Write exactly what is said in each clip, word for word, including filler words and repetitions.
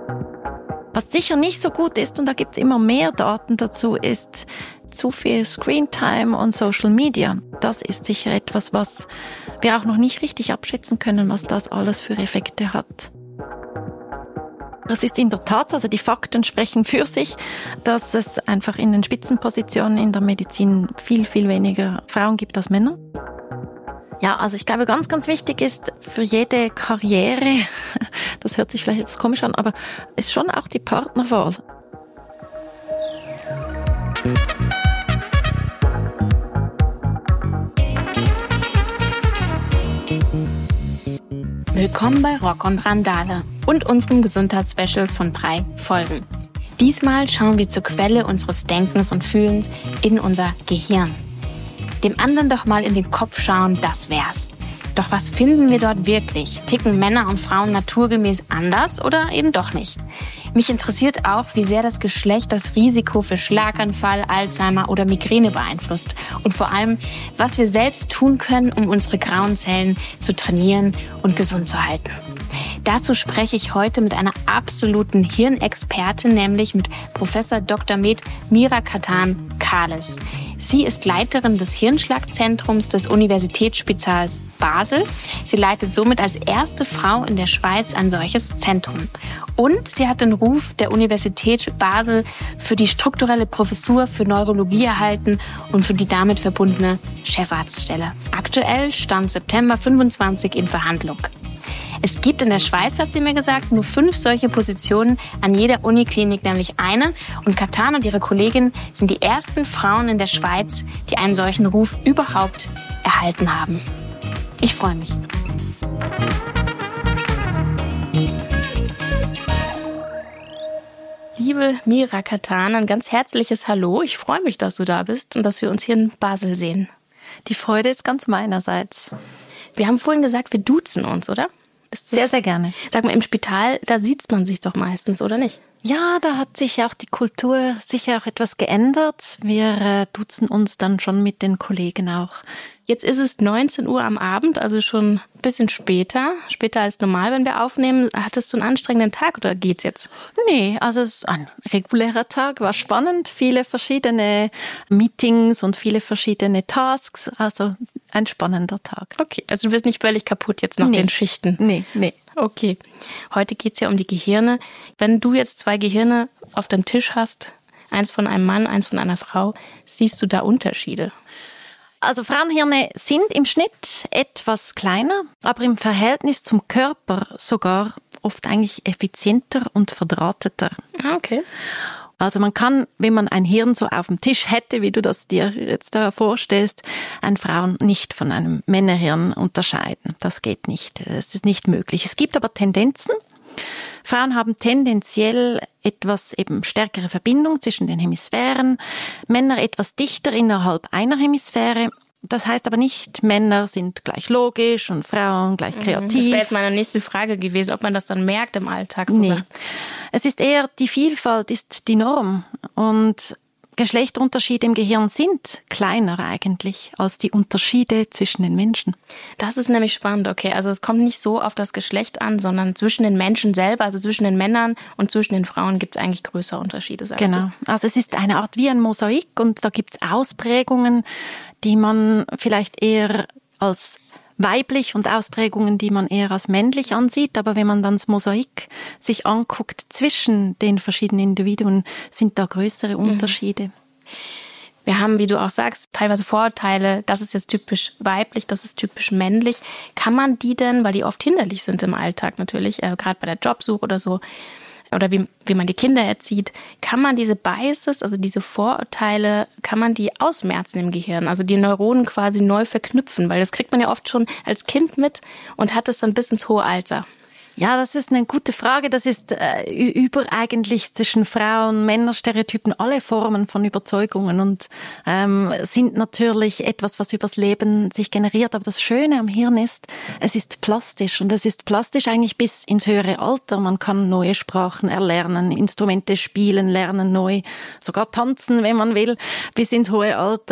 Was sicher nicht so gut ist, und da gibt es immer mehr Daten dazu, ist zu viel Screentime und Social Media. Das ist sicher etwas, was wir auch noch nicht richtig abschätzen können, was das alles für Effekte hat. Es ist in der Tat, also die Fakten sprechen für sich, dass es einfach in den Spitzenpositionen in der Medizin viel, viel weniger Frauen gibt als Männer. Ja, also ich glaube, ganz, ganz wichtig ist für jede Karriere, das hört sich vielleicht jetzt komisch an, aber ist schon auch die Partnerwahl. Willkommen bei Rock und Randale und unserem Gesundheitsspecial von drei Folgen. Diesmal schauen wir zur Quelle unseres Denkens und Fühlens in unser Gehirn. Dem anderen doch mal in den Kopf schauen, das wär's. Doch was finden wir dort wirklich? Ticken Männer und Frauen naturgemäß anders oder eben doch nicht? Mich interessiert auch, wie sehr das Geschlecht das Risiko für Schlaganfall, Alzheimer oder Migräne beeinflusst. Und vor allem, was wir selbst tun können, um unsere grauen Zellen zu trainieren und gesund zu halten. Dazu spreche ich heute mit einer absoluten Hirnexpertin, nämlich mit Professor Doktor med. Mira Katan-Kales. Sie ist Leiterin des Hirnschlagzentrums des Universitätsspitals Basel. Sie leitet somit als erste Frau in der Schweiz ein solches Zentrum. Und sie hat den Ruf der Universität Basel für die strukturelle Professur für Neurologie erhalten und für die damit verbundene Chefarztstelle. Aktuell stand September fünfundzwanzig in Verhandlung. Es gibt in der Schweiz, hat sie mir gesagt, nur fünf solche Positionen an jeder Uniklinik, nämlich eine. Und Katan und ihre Kollegin sind die ersten Frauen in der Schweiz, die einen solchen Ruf überhaupt erhalten haben. Ich freue mich. Liebe Mira Katan, ein ganz herzliches Hallo. Ich freue mich, dass du da bist und dass wir uns hier in Basel sehen. Die Freude ist ganz meinerseits. Wir haben vorhin gesagt, wir duzen uns, oder? Sehr, sehr gerne. Sag mal, im Spital, da sieht man sich doch meistens, oder nicht? Ja, da hat sich auch die Kultur sicher auch etwas geändert. Wir äh, duzen uns dann schon mit den Kollegen auch. Jetzt ist es neunzehn Uhr am Abend, also schon ein bisschen später, später als normal, wenn wir aufnehmen. Hattest du einen anstrengenden Tag oder geht's jetzt? Nee, also es ist ein regulärer Tag, war spannend, viele verschiedene Meetings und viele verschiedene Tasks, also ein spannender Tag. Okay, also du wirst nicht völlig kaputt jetzt nach nee. den Schichten? Nee, nee. Okay, heute geht's ja um die Gehirne. Wenn du jetzt zwei Gehirne auf dem Tisch hast, eins von einem Mann, eins von einer Frau, siehst du da Unterschiede? Also Frauenhirne sind im Schnitt etwas kleiner, aber im Verhältnis zum Körper sogar oft eigentlich effizienter und verdrahteter. Ah, okay. Also man kann, wenn man ein Hirn so auf dem Tisch hätte, wie du das dir jetzt da vorstellst, ein Frauen nicht von einem Männerhirn unterscheiden. Das geht nicht. Das ist nicht möglich. Es gibt aber Tendenzen. Frauen haben tendenziell etwas eben stärkere Verbindung zwischen den Hemisphären, Männer etwas dichter innerhalb einer Hemisphäre. Das heißt aber nicht, Männer sind gleich logisch und Frauen gleich kreativ. Das wäre jetzt meine nächste Frage gewesen, ob man das dann merkt im Alltag. So nee. Es ist eher, die Vielfalt ist die Norm und Geschlechterunterschiede im Gehirn sind kleiner eigentlich als die Unterschiede zwischen den Menschen. Das ist nämlich spannend, okay. Also es kommt nicht so auf das Geschlecht an, sondern zwischen den Menschen selber, also zwischen den Männern und zwischen den Frauen gibt es eigentlich größere Unterschiede, sagst du? Genau. Also es ist eine Art wie ein Mosaik und da gibt es Ausprägungen, die man vielleicht eher als weiblich und Ausprägungen, die man eher als männlich ansieht. Aber wenn man dann das Mosaik sich anguckt zwischen den verschiedenen Individuen, sind da größere Unterschiede. Wir haben, wie du auch sagst, teilweise Vorurteile, das ist jetzt typisch weiblich, das ist typisch männlich. Kann man die denn, weil die oft hinderlich sind im Alltag natürlich, äh, gerade bei der Jobsuche oder so, oder wie, wie man die Kinder erzieht, kann man diese Biases, also diese Vorurteile, kann man die ausmerzen im Gehirn, also die Neuronen quasi neu verknüpfen, weil das kriegt man ja oft schon als Kind mit und hat es dann bis ins hohe Alter. Ja, das ist eine gute Frage. Das ist äh, über eigentlich zwischen Frauen, Männerstereotypen, alle Formen von Überzeugungen und ähm, sind natürlich etwas, was übers Leben sich generiert. Aber das Schöne am Hirn ist, es ist plastisch und es ist plastisch eigentlich bis ins höhere Alter. Man kann neue Sprachen erlernen, Instrumente spielen, lernen neu, sogar tanzen, wenn man will, bis ins hohe Alter.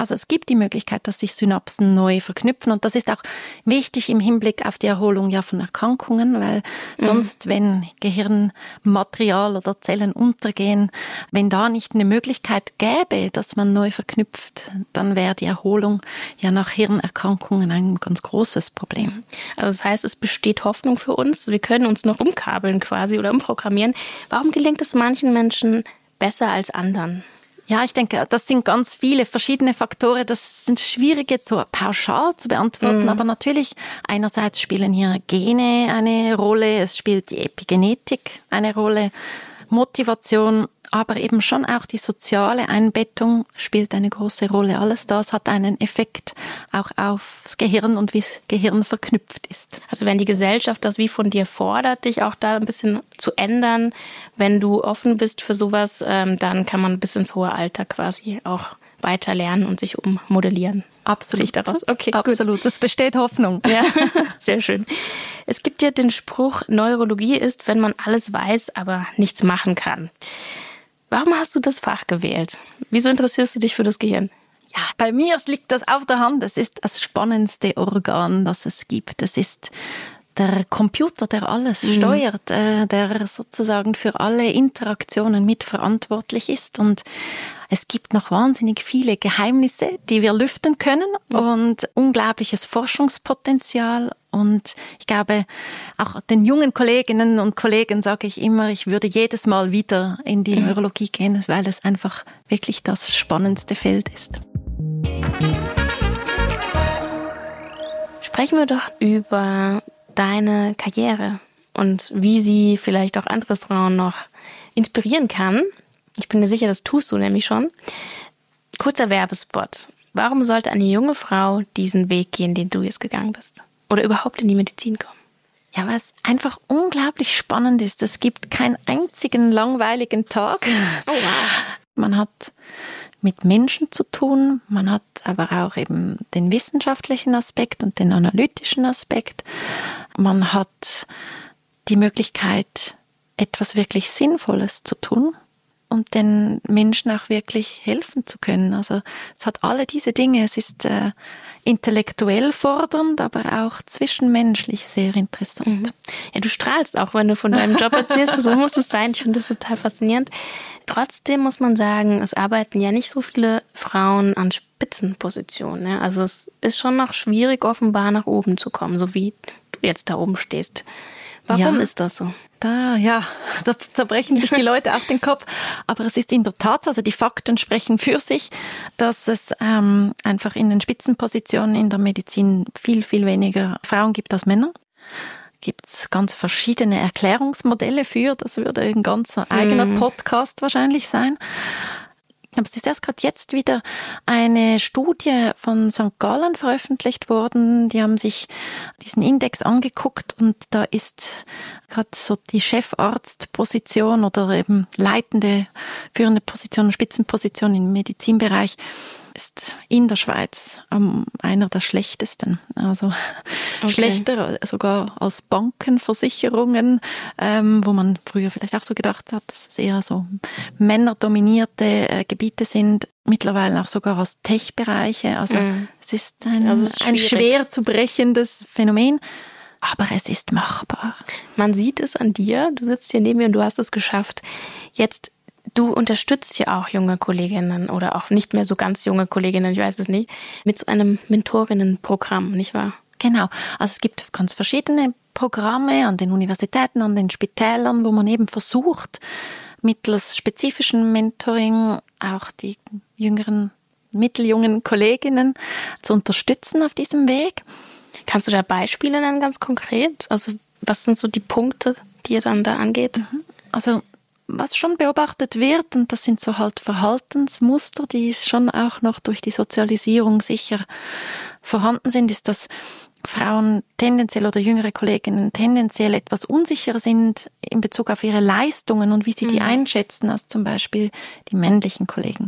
Also es gibt die Möglichkeit, dass sich Synapsen neu verknüpfen und das ist auch wichtig im Hinblick auf die Erholung ja von Erkrankungen, weil mhm. sonst, wenn Gehirnmaterial oder Zellen untergehen, wenn da nicht eine Möglichkeit gäbe, dass man neu verknüpft, dann wäre die Erholung ja nach Hirnerkrankungen ein ganz großes Problem. Also das heißt, es besteht Hoffnung für uns, wir können uns noch umkabeln quasi oder umprogrammieren. Warum gelingt es manchen Menschen besser als anderen? Ja, ich denke, das sind ganz viele verschiedene Faktoren. Das sind schwierig jetzt so pauschal zu beantworten, mhm. aber natürlich einerseits spielen hier Gene eine Rolle, es spielt die Epigenetik eine Rolle, Motivation, aber eben schon auch die soziale Einbettung spielt eine große Rolle. Alles das hat einen Effekt auch aufs Gehirn und wie das Gehirn verknüpft ist. Also wenn die Gesellschaft das wie von dir fordert, dich auch da ein bisschen zu ändern, wenn du offen bist für sowas, dann kann man bis ins hohe Alter quasi auch weiter lernen und sich ummodellieren. Absolut. Ich daraus. Okay, absolut. Gut. Es besteht Hoffnung. Ja, sehr schön. Es gibt ja den Spruch, Neurologie ist, wenn man alles weiß, aber nichts machen kann. Warum hast du das Fach gewählt? Wieso interessierst du dich für das Gehirn? Ja, bei mir liegt das auf der Hand. Es ist das spannendste Organ, das es gibt. Es ist der Computer, der alles mhm. steuert, äh, der sozusagen für alle Interaktionen mitverantwortlich ist. Und es gibt noch wahnsinnig viele Geheimnisse, die wir lüften können mhm. und unglaubliches Forschungspotenzial. Und ich glaube, auch den jungen Kolleginnen und Kollegen sage ich immer, ich würde jedes Mal wieder in die mhm. Neurologie gehen, weil es einfach wirklich das spannendste Feld ist. Sprechen wir doch über deine Karriere und wie sie vielleicht auch andere Frauen noch inspirieren kann. Ich bin mir sicher, das tust du nämlich schon. Kurzer Werbespot. Warum sollte eine junge Frau diesen Weg gehen, den du jetzt gegangen bist? Oder überhaupt in die Medizin kommen? Ja, weil es einfach unglaublich spannend ist. Es gibt keinen einzigen langweiligen Tag. Oh, wow. Man hat mit Menschen zu tun, man hat aber auch eben den wissenschaftlichen Aspekt und den analytischen Aspekt. Man hat die Möglichkeit, etwas wirklich Sinnvolles zu tun und den Menschen auch wirklich helfen zu können. Also es hat alle diese Dinge. Es ist äh, intellektuell fordernd, aber auch zwischenmenschlich sehr interessant. Mhm. Ja, du strahlst auch, wenn du von deinem Job erzählst. So muss es sein. Ich finde das total faszinierend. Trotzdem muss man sagen, es arbeiten ja nicht so viele Frauen an Spitzenpositionen. Ne? Also es ist schon noch schwierig, offenbar nach oben zu kommen, so wie du jetzt da oben stehst. Warum ja, ist das so? Da, ja, da zerbrechen sich die Leute auch den Kopf. Aber es ist in der Tat, also die Fakten sprechen für sich, dass es ähm, einfach in den Spitzenpositionen in der Medizin viel, viel weniger Frauen gibt als Männer. Gibt es ganz verschiedene Erklärungsmodelle für. Das würde ein ganz eigener hm. Podcast wahrscheinlich sein. Aber es ist erst gerade jetzt wieder eine Studie von Sankt Gallen veröffentlicht worden. Die haben sich diesen Index angeguckt und da ist gerade so die Chefarztposition oder eben leitende, führende Position, Spitzenposition im Medizinbereich ist in der Schweiz ähm, einer der schlechtesten. Also okay. schlechter sogar als Banken, Versicherungen, ähm, wo man früher vielleicht auch so gedacht hat, dass es eher so männerdominierte äh, Gebiete sind. Mittlerweile auch sogar als Tech-Bereiche. Also mm. es ist ein, also es ist ein schwer zu brechendes Phänomen. Aber es ist machbar. Man sieht es an dir. Du sitzt hier neben mir und du hast es geschafft. Jetzt Du unterstützt ja auch junge Kolleginnen oder auch nicht mehr so ganz junge Kolleginnen, ich weiß es nicht, mit so einem Mentorinnenprogramm, nicht wahr? Genau. Also es gibt ganz verschiedene Programme an den Universitäten, an den Spitälern, wo man eben versucht, mittels spezifischem Mentoring auch die jüngeren, mitteljungen Kolleginnen zu unterstützen auf diesem Weg. Kannst du da Beispiele nennen, ganz konkret? Also was sind so die Punkte, die ihr dann da angeht? Also was schon beobachtet wird, und das sind so halt Verhaltensmuster, die schon auch noch durch die Sozialisierung sicher vorhanden sind, ist, dass Frauen tendenziell oder jüngere Kolleginnen tendenziell etwas unsicher sind in Bezug auf ihre Leistungen und wie sie die mhm. einschätzen als zum Beispiel die männlichen Kollegen.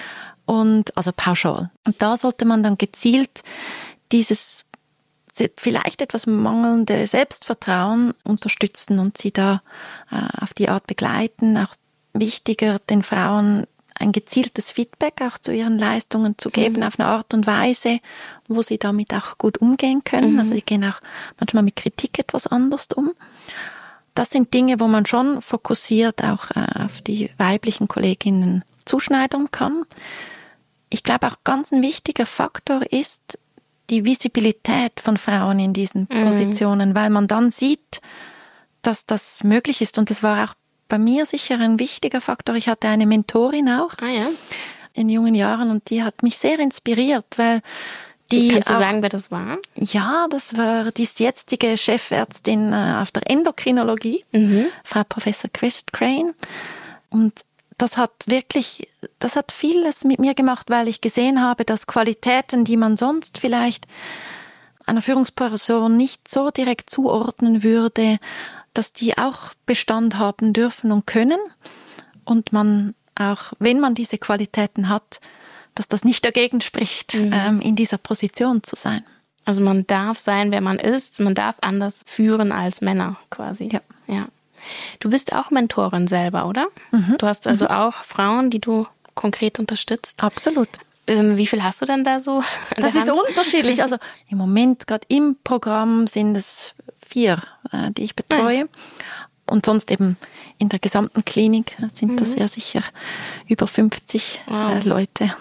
Und also pauschal. Und da sollte man dann gezielt dieses vielleicht etwas mangelnde Selbstvertrauen unterstützen und sie da äh, auf die Art begleiten. Auch wichtiger, den Frauen ein gezieltes Feedback auch zu ihren Leistungen zu geben, mhm. auf eine Art und Weise, wo sie damit auch gut umgehen können. Mhm. Also sie gehen auch manchmal mit Kritik etwas anders um. Das sind Dinge, wo man schon fokussiert auch äh, auf die weiblichen Kolleginnen zuschneidern kann. Ich glaube, auch ganz ein wichtiger Faktor ist die Visibilität von Frauen in diesen mhm. Positionen, weil man dann sieht, dass das möglich ist. Und das war auch bei mir sicher ein wichtiger Faktor. Ich hatte eine Mentorin auch ah, ja. in jungen Jahren und die hat mich sehr inspiriert, weil die Kannst du auch, sagen, wer das war? Ja, das war die jetzige Chefärztin auf der Endokrinologie, mhm. Frau Professor Chris Crane. Und das hat wirklich, das hat vieles mit mir gemacht, weil ich gesehen habe, dass Qualitäten, die man sonst vielleicht einer Führungsperson nicht so direkt zuordnen würde, dass die auch Bestand haben dürfen und können und man auch, wenn man diese Qualitäten hat, dass das nicht dagegen spricht, mhm. ähm, in dieser Position zu sein. Also man darf sein, wer man ist, man darf anders führen als Männer quasi. Ja. ja. Du bist auch Mentorin selber, oder? Mhm. Du hast also mhm. auch Frauen, die du konkret unterstützt? Absolut. Ähm, wie viel hast du denn da so an Das der ist Hand? unterschiedlich. Also im Moment, gerade im Programm, sind es vier, äh, die ich betreue. Und sonst eben in der gesamten Klinik sind mhm. das ja sicher über fünfzig wow. äh, Leute.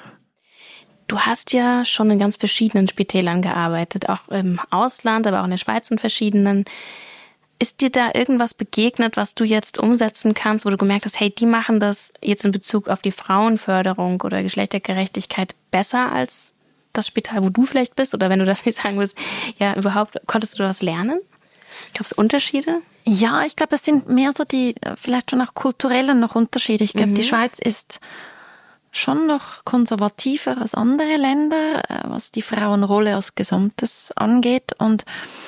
Du hast ja schon in ganz verschiedenen Spitälern gearbeitet, auch im Ausland, aber auch in der Schweiz in verschiedenen. Ist dir da irgendwas begegnet, was du jetzt umsetzen kannst, wo du gemerkt hast, hey, die machen das jetzt in Bezug auf die Frauenförderung oder Geschlechtergerechtigkeit besser als das Spital, wo du vielleicht bist? Oder wenn du das nicht sagen willst, ja, überhaupt, konntest du das lernen? Gab es Unterschiede? Ja, ich glaube, es sind mehr so die, vielleicht schon auch kulturellen noch Unterschiede. Ich glaube, mhm. die Schweiz ist schon noch konservativer als andere Länder, was die Frauenrolle als Gesamtes angeht. Und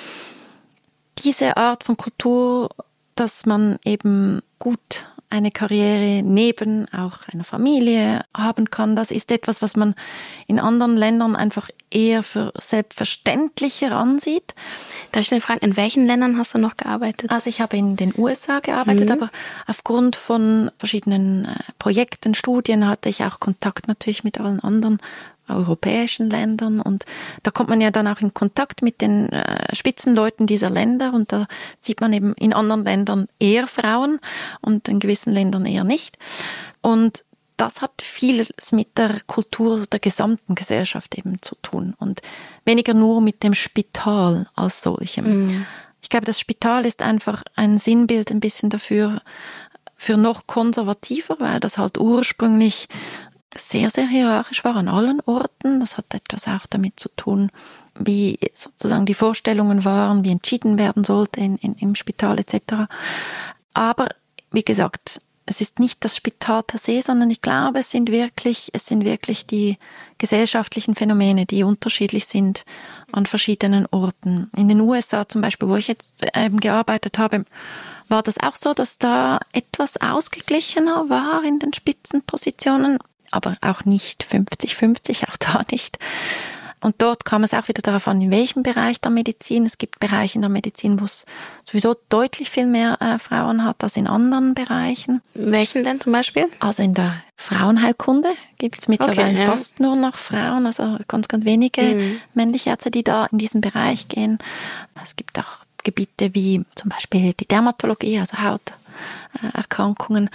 diese Art von Kultur, dass man eben gut eine Karriere neben auch einer Familie haben kann, das ist etwas, was man in anderen Ländern einfach eher für selbstverständlicher ansieht. Darf ich denn fragen, in welchen Ländern hast du noch gearbeitet? Also ich habe in den U S A gearbeitet, mhm. aber aufgrund von verschiedenen Projekten, Studien hatte ich auch Kontakt natürlich mit allen anderen europäischen Ländern und da kommt man ja dann auch in Kontakt mit den äh, Spitzenleuten dieser Länder und da sieht man eben in anderen Ländern eher Frauen und in gewissen Ländern eher nicht. Und das hat vieles mit der Kultur der gesamten Gesellschaft eben zu tun und weniger nur mit dem Spital als solchem. Mhm. Ich glaube, das Spital ist einfach ein Sinnbild ein bisschen dafür, für noch konservativer, weil das halt ursprünglich sehr, sehr hierarchisch war an allen Orten. Das hat etwas auch damit zu tun, wie sozusagen die Vorstellungen waren, wie entschieden werden sollte in, in, im Spital et cetera. Aber wie gesagt, es ist nicht das Spital per se, sondern ich glaube, es sind wirklich, es sind wirklich die gesellschaftlichen Phänomene, die unterschiedlich sind an verschiedenen Orten. In den U S A zum Beispiel, wo ich jetzt eben gearbeitet habe, war das auch so, dass da etwas ausgeglichener war in den Spitzenpositionen, aber auch nicht fünfzig fünfzig, auch da nicht. Und dort kam es auch wieder darauf an, in welchem Bereich der Medizin. Es gibt Bereiche in der Medizin, wo es sowieso deutlich viel mehr äh, Frauen hat als in anderen Bereichen. Welchen denn zum Beispiel? Also in der Frauenheilkunde gibt es mittlerweile okay, ja. fast nur noch Frauen, also ganz, ganz wenige mhm. männliche Ärzte, die da in diesen Bereich gehen. Es gibt auch Gebiete wie zum Beispiel die Dermatologie, also Hauterkrankungen,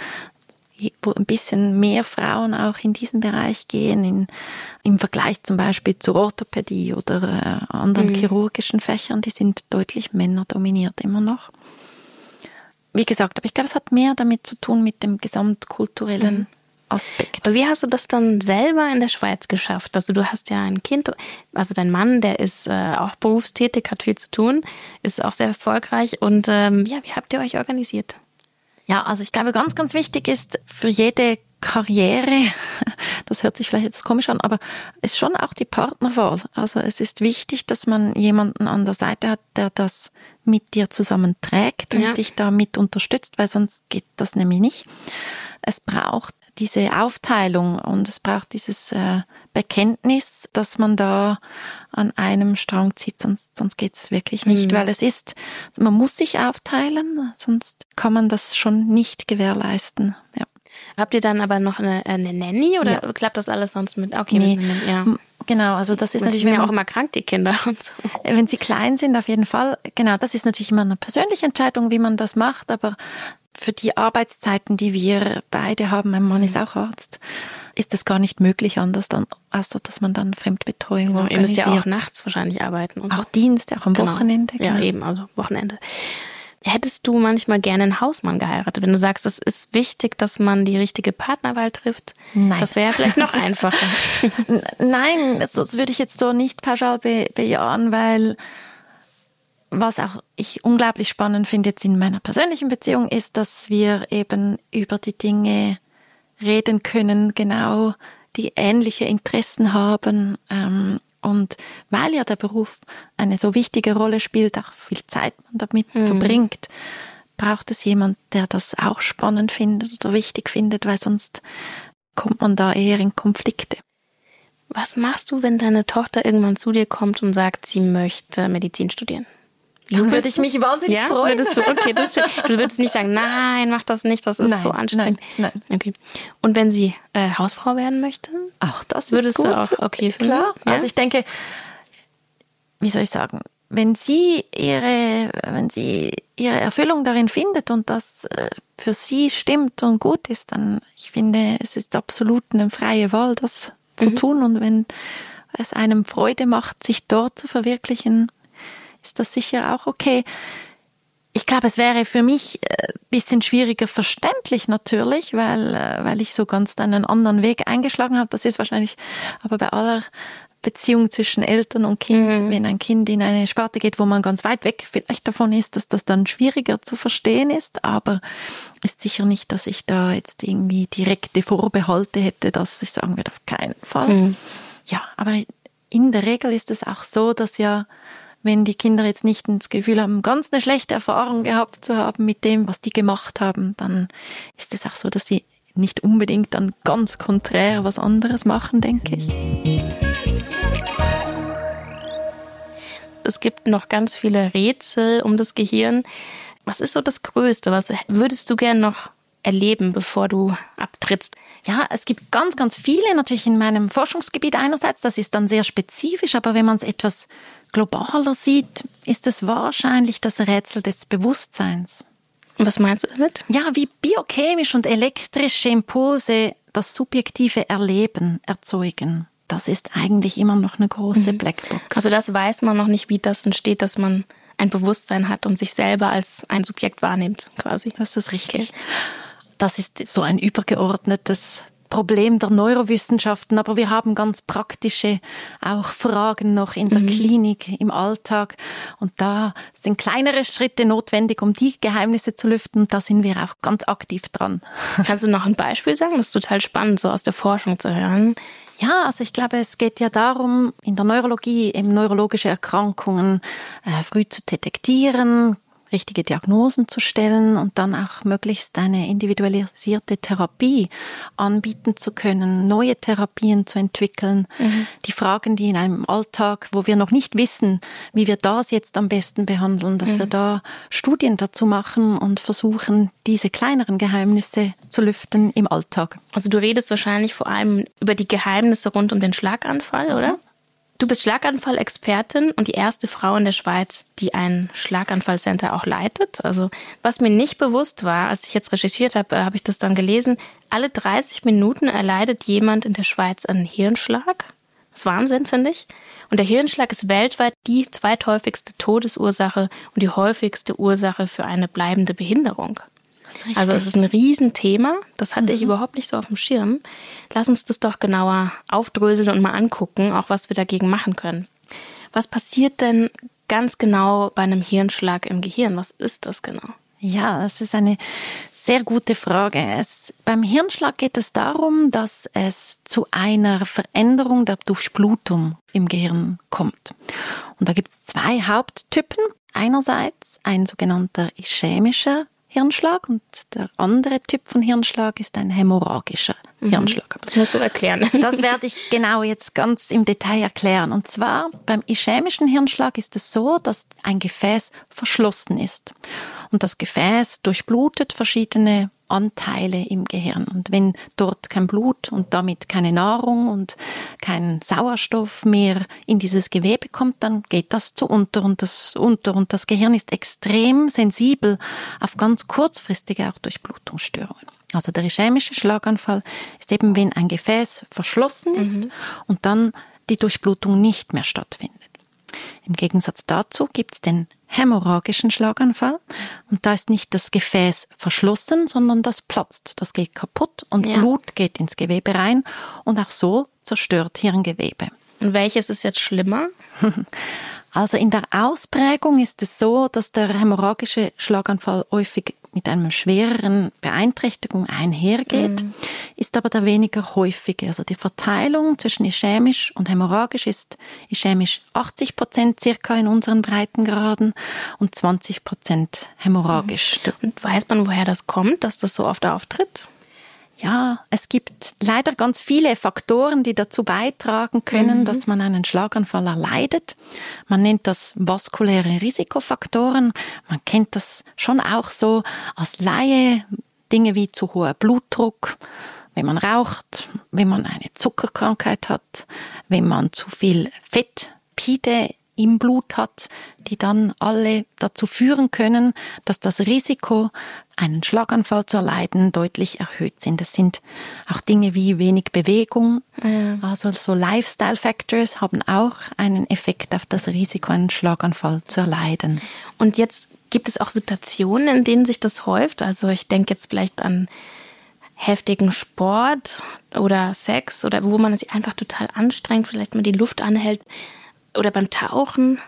wo ein bisschen mehr Frauen auch in diesen Bereich gehen, in, im Vergleich zum Beispiel zur Orthopädie oder äh, anderen mhm. chirurgischen Fächern, die sind deutlich männerdominiert immer noch. Wie gesagt, aber ich glaube, es hat mehr damit zu tun mit dem gesamtkulturellen mhm. Aspekt. Aber wie hast du das dann selber in der Schweiz geschafft? Also du hast ja ein Kind, also dein Mann, der ist äh, auch berufstätig, hat viel zu tun, ist auch sehr erfolgreich und ähm, ja, wie habt ihr euch organisiert? Ja, also ich glaube, ganz, ganz wichtig ist für jede Karriere, das hört sich vielleicht jetzt komisch an, aber ist schon auch die Partnerwahl. Also es ist wichtig, dass man jemanden an der Seite hat, der das mit dir zusammen trägt und ja. dich da mit unterstützt, weil sonst geht das nämlich nicht. Es braucht diese Aufteilung und es braucht dieses äh, Bekenntnis, dass man da an einem Strang zieht, sonst, sonst geht's wirklich nicht, mhm. weil es ist, man muss sich aufteilen, sonst kann man das schon nicht gewährleisten. Ja. Habt ihr dann aber noch eine, eine Nanny oder ja. klappt das alles sonst mit? Okay, nee. mit ja. Genau, also das ist und natürlich... Die sind ja auch immer krank, die Kinder. Und so. Wenn sie klein sind, auf jeden Fall. Genau, das ist natürlich immer eine persönliche Entscheidung, wie man das macht, aber für die Arbeitszeiten, die wir beide haben, mein Mann ist auch Arzt, ist das gar nicht möglich anders, dann, außer dass man dann Fremdbetreuung genau, organisiert. Ihr müsst ja auch nachts wahrscheinlich arbeiten. Und auch so. Dienst, auch am genau. Wochenende. Genau. Ja, eben, also Wochenende. Hättest du manchmal gerne einen Hausmann geheiratet, wenn du sagst, es ist wichtig, dass man die richtige Partnerwahl trifft? Nein. Das wäre vielleicht noch einfacher. Nein, das würde ich jetzt so nicht pauschal be- bejahen, weil was auch ich unglaublich spannend finde jetzt in meiner persönlichen Beziehung ist, dass wir eben über die Dinge reden können, genau die ähnliche Interessen haben, ähm, und weil ja der Beruf eine so wichtige Rolle spielt, auch viel Zeit man damit mhm. verbringt, braucht es jemand, der das auch spannend findet oder wichtig findet, weil sonst kommt man da eher in Konflikte. Was machst du, wenn deine Tochter irgendwann zu dir kommt und sagt, sie möchte Medizin studieren? Dann würde ich mich wahnsinnig ja? freuen. Würdest du, okay, das du würdest nicht sagen, nein, mach das nicht, das ist nein, so anstrengend. Nein, nein. Okay. Und wenn sie äh, Hausfrau werden möchte? Auch das würdest ist gut. Würdest du auch okay finden? Klar. Ja? Also ich denke, wie soll ich sagen, wenn sie ihre, wenn sie ihre Erfüllung darin findet und das äh, für sie stimmt und gut ist, dann, ich finde, es ist absolut eine freie Wahl, das zu mhm. tun. Und wenn es einem Freude macht, sich dort zu verwirklichen, ist das sicher auch okay. Ich glaube, es wäre für mich ein bisschen schwieriger verständlich natürlich, weil, weil ich so ganz einen anderen Weg eingeschlagen habe. Das ist wahrscheinlich aber bei aller Beziehung zwischen Eltern und Kind, mhm. wenn ein Kind in eine Sparte geht, wo man ganz weit weg vielleicht davon ist, dass das dann schwieriger zu verstehen ist. Aber ist sicher nicht, dass ich da jetzt irgendwie direkte Vorbehalte hätte, dass ich sagen würde, auf keinen Fall. Mhm. Ja, aber in der Regel ist es auch so, dass ja, wenn die Kinder jetzt nicht das Gefühl haben, ganz eine schlechte Erfahrung gehabt zu haben mit dem, was die gemacht haben, dann ist es auch so, dass sie nicht unbedingt dann ganz konträr was anderes machen, denke ich. Es gibt noch ganz viele Rätsel um das Gehirn. Was ist so das Größte? Was würdest du gern noch erleben, bevor du abtrittst? Ja, es gibt ganz, ganz viele natürlich in meinem Forschungsgebiet einerseits. Das ist dann sehr spezifisch, aber wenn man es etwas globaler sieht, ist es wahrscheinlich das Rätsel des Bewusstseins. Und was meinst du damit? Ja, wie biochemisch und elektrische Impulse das subjektive Erleben erzeugen. Das ist eigentlich immer noch eine große mhm. Blackbox. Also das weiß man noch nicht, wie das entsteht, dass man ein Bewusstsein hat und sich selber als ein Subjekt wahrnimmt, quasi. Das ist richtig. Okay. Das ist so ein übergeordnetes Problem der Neurowissenschaften, aber wir haben ganz praktische auch Fragen noch in der mhm. Klinik, im Alltag, und da sind kleinere Schritte notwendig, um die Geheimnisse zu lüften, da sind wir auch ganz aktiv dran. Kannst du noch ein Beispiel sagen? Das ist total spannend, so aus der Forschung zu hören. Ja, also ich glaube, es geht ja darum, in der Neurologie eben neurologische Erkrankungen äh, früh zu detektieren, richtige Diagnosen zu stellen und dann auch möglichst eine individualisierte Therapie anbieten zu können, neue Therapien zu entwickeln. Mhm. Die Fragen, die in einem Alltag, wo wir noch nicht wissen, wie wir das jetzt am besten behandeln, dass mhm. wir da Studien dazu machen und versuchen, diese kleineren Geheimnisse zu lüften im Alltag. Also du redest wahrscheinlich vor allem über die Geheimnisse rund um den Schlaganfall, mhm. oder? Du bist Schlaganfall-Expertin und die erste Frau in der Schweiz, die ein Schlaganfallcenter auch leitet. Also was mir nicht bewusst war, als ich jetzt recherchiert habe, habe ich das dann gelesen, alle dreißig Minuten erleidet jemand in der Schweiz einen Hirnschlag. Das ist Wahnsinn, finde ich. Und der Hirnschlag ist weltweit die zweithäufigste Todesursache und die häufigste Ursache für eine bleibende Behinderung. Also es ist ein Riesenthema, das hatte mhm. ich überhaupt nicht so auf dem Schirm. Lass uns das doch genauer aufdröseln und mal angucken, auch was wir dagegen machen können. Was passiert denn ganz genau bei einem Hirnschlag im Gehirn? Was ist das genau? Ja, das ist eine sehr gute Frage. Es, beim Hirnschlag geht es darum, dass es zu einer Veränderung der Durchblutung im Gehirn kommt. Und da gibt es zwei Haupttypen. Einerseits ein sogenannter ischämischer Hirnschlag und der andere Typ von Hirnschlag ist ein hämorrhagischer mhm. Hirnschlag. Das musst du erklären. Das werde ich genau jetzt ganz im Detail erklären. Und zwar beim ischämischen Hirnschlag ist es so, dass ein Gefäß verschlossen ist. Und das Gefäß durchblutet verschiedene Anteile im Gehirn. Und wenn dort kein Blut und damit keine Nahrung und kein Sauerstoff mehr in dieses Gewebe kommt, dann geht das zu unter und das unter. Und das Gehirn ist extrem sensibel auf ganz kurzfristige auch Durchblutungsstörungen. Also der ischämische Schlaganfall ist eben, wenn ein Gefäß verschlossen ist mhm. und dann die Durchblutung nicht mehr stattfindet. Im Gegensatz dazu gibt es den hämorrhagischen Schlaganfall. Und da ist nicht das Gefäß verschlossen, sondern das platzt. Das geht kaputt und ja. Blut geht ins Gewebe rein und auch so zerstört Hirngewebe. Und welches ist jetzt schlimmer? Also in der Ausprägung ist es so, dass der hämorrhagische Schlaganfall häufig mit einer schwereren Beeinträchtigung einhergeht, mm. ist aber der weniger häufige. Also die Verteilung zwischen ischämisch und hämorrhagisch ist ischämisch achtzig Prozent circa in unseren Breitengraden und zwanzig Prozent hämorrhagisch. Mm. Und weiß man, woher das kommt, dass das so oft auftritt? Ja, es gibt leider ganz viele Faktoren, die dazu beitragen können, mhm. dass man einen Schlaganfall erleidet. Man nennt das vaskuläre Risikofaktoren. Man kennt das schon auch so als Laie. Dinge wie zu hoher Blutdruck, wenn man raucht, wenn man eine Zuckerkrankheit hat, wenn man zu viel Fettpide im Blut hat, die dann alle dazu führen können, dass das Risiko, einen Schlaganfall zu erleiden, deutlich erhöht sind. Das sind auch Dinge wie wenig Bewegung, mhm. also so Lifestyle Factors haben auch einen Effekt auf das Risiko, einen Schlaganfall zu erleiden. Und jetzt gibt es auch Situationen, in denen sich das häuft. Also ich denke jetzt vielleicht an heftigen Sport oder Sex oder wo man sich einfach total anstrengt, vielleicht mal die Luft anhält. Oder beim Tauchen?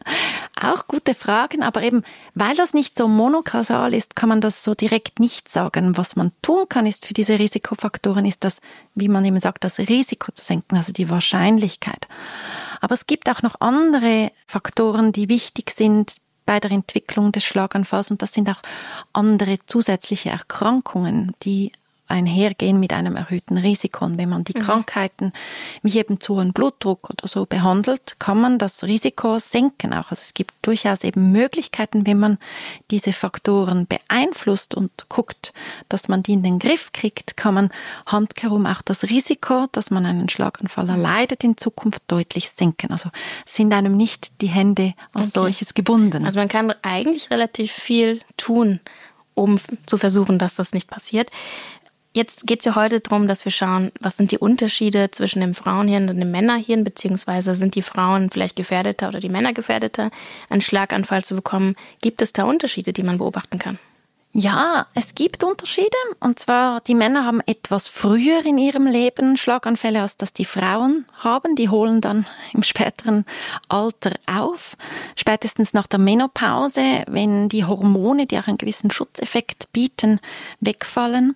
Auch gute Fragen, aber eben, weil das nicht so monokausal ist, kann man das so direkt nicht sagen. Was man tun kann, ist für diese Risikofaktoren, ist das, wie man eben sagt, das Risiko zu senken, also die Wahrscheinlichkeit. Aber es gibt auch noch andere Faktoren, die wichtig sind bei der Entwicklung des Schlaganfalls, und das sind auch andere zusätzliche Erkrankungen, die einhergehen mit einem erhöhten Risiko. Und wenn man die mhm. Krankheiten wie eben zu hohen Blutdruck oder so behandelt, kann man das Risiko senken auch. Also es gibt durchaus eben Möglichkeiten, wenn man diese Faktoren beeinflusst und guckt, dass man die in den Griff kriegt, kann man handkehrum auch das Risiko, dass man einen Schlaganfall erleidet, in Zukunft deutlich senken. Also sind einem nicht die Hände als okay. solches gebunden. Also man kann eigentlich relativ viel tun, um zu versuchen, dass das nicht passiert. Jetzt geht es ja heute darum, dass wir schauen, was sind die Unterschiede zwischen dem Frauenhirn und dem Männerhirn, beziehungsweise sind die Frauen vielleicht gefährdeter oder die Männer gefährdeter, einen Schlaganfall zu bekommen. Gibt es da Unterschiede, die man beobachten kann? Ja, es gibt Unterschiede. Und zwar, die Männer haben etwas früher in ihrem Leben Schlaganfälle, als das die Frauen haben. Die holen dann im späteren Alter auf. Spätestens nach der Menopause, wenn die Hormone, die auch einen gewissen Schutzeffekt bieten, wegfallen.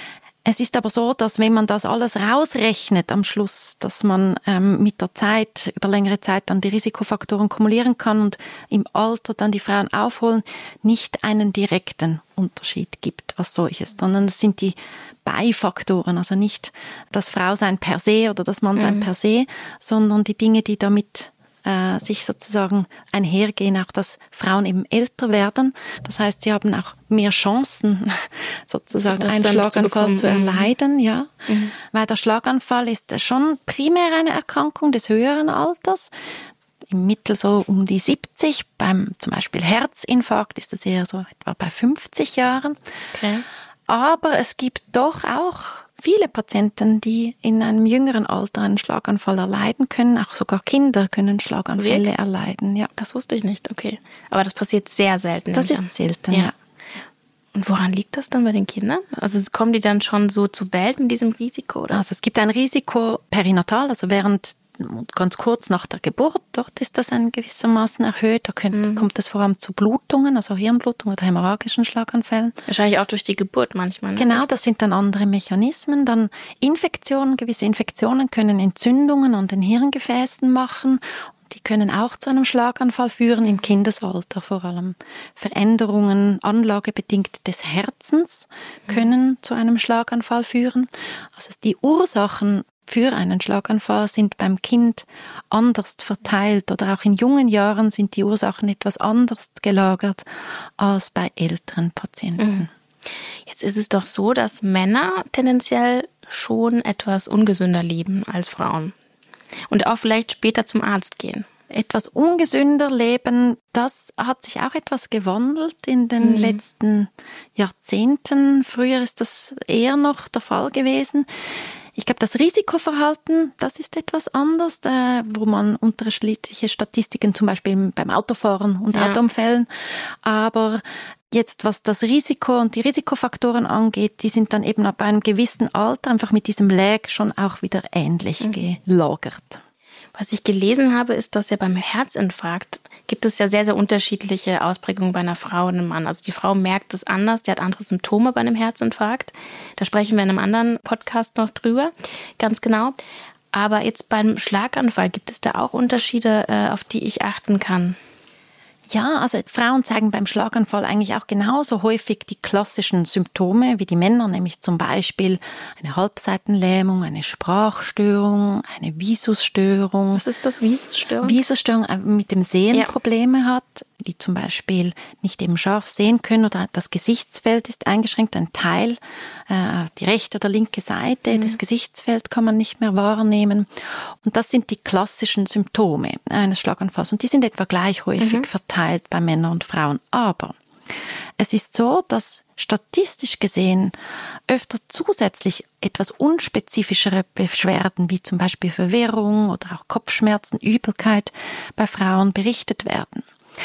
Es ist aber so, dass wenn man das alles rausrechnet am Schluss, dass man ähm, mit der Zeit, über längere Zeit dann die Risikofaktoren kumulieren kann und im Alter dann die Frauen aufholen, nicht einen direkten Unterschied gibt als solches, sondern es sind die Beifaktoren, also nicht das Frausein per se oder das Mannsein mhm. per se, sondern die Dinge, die damit äh, sich sozusagen einhergehen, auch dass Frauen eben älter werden. Das heißt, sie haben auch mehr Chancen, sozusagen das einen Schlaganfall zu, zu erleiden, ja. Mhm. Weil der Schlaganfall ist schon primär eine Erkrankung des höheren Alters. Im Mittel so um die siebzig. Beim zum Beispiel Herzinfarkt ist das eher so etwa bei fünfzig Jahren. Okay. Aber es gibt doch auch viele Patienten, die in einem jüngeren Alter einen Schlaganfall erleiden können. Auch sogar Kinder können Schlaganfälle Wirklich? erleiden. Ja. Das wusste ich nicht, okay. Aber das passiert sehr selten. Das ist selten, ja. ja. Und woran liegt das dann bei den Kindern? Also kommen die dann schon so zur Welt mit diesem Risiko, oder? Also es gibt ein Risiko perinatal, also während ganz kurz nach der Geburt, dort ist das ein gewissermaßen erhöht. Da könnt, mhm. kommt es vor allem zu Blutungen, also Hirnblutungen oder hämorrhagischen Schlaganfällen. Wahrscheinlich auch durch die Geburt manchmal. Ne? Genau, das sind dann andere Mechanismen. Dann Infektionen, gewisse Infektionen können Entzündungen an den Hirngefäßen machen. die können auch zu einem Schlaganfall führen, im Kindesalter vor allem. Veränderungen, anlagebedingt des Herzens, können zu einem Schlaganfall führen. Also die Ursachen für einen Schlaganfall sind beim Kind anders verteilt oder auch in jungen Jahren sind die Ursachen etwas anders gelagert als bei älteren Patienten. Jetzt ist es doch so, dass Männer tendenziell schon etwas ungesünder leben als Frauen und auch vielleicht später zum Arzt gehen. Etwas ungesünder leben, das hat sich auch etwas gewandelt in den mhm. letzten Jahrzehnten. Früher ist das eher noch der Fall gewesen. Ich glaube, das Risikoverhalten, das ist etwas anders, äh, wo man unterschiedliche Statistiken, zum Beispiel beim Autofahren und ja. Autounfällen, aber jetzt, was das Risiko und die Risikofaktoren angeht, die sind dann eben ab einem gewissen Alter einfach mit diesem Lag schon auch wieder ähnlich mhm. gelagert. Was ich gelesen habe, ist, dass ja beim Herzinfarkt gibt es ja sehr, sehr unterschiedliche Ausprägungen bei einer Frau und einem Mann. Also die Frau merkt es anders, die hat andere Symptome bei einem Herzinfarkt. Da sprechen wir in einem anderen Podcast noch drüber, ganz genau. Aber jetzt beim Schlaganfall, gibt es da auch Unterschiede, auf die ich achten kann? Ja, also Frauen zeigen beim Schlaganfall eigentlich auch genauso häufig die klassischen Symptome wie die Männer, nämlich zum Beispiel eine Halbseitenlähmung, eine Sprachstörung, eine Visusstörung. Was ist das, Visusstörung? Visusstörung, mit dem Sehen ja. Probleme hat, wie zum Beispiel nicht eben scharf sehen können oder das Gesichtsfeld ist eingeschränkt, ein Teil, äh, die rechte oder linke Seite mhm. des Gesichtsfelds kann man nicht mehr wahrnehmen. Und das sind die klassischen Symptome eines Schlaganfalls und die sind etwa gleich häufig mhm. verteilt bei Männern und Frauen. Aber es ist so, dass statistisch gesehen öfter zusätzlich etwas unspezifischere Beschwerden, wie zum Beispiel Verwirrung oder auch Kopfschmerzen, Übelkeit bei Frauen berichtet werden.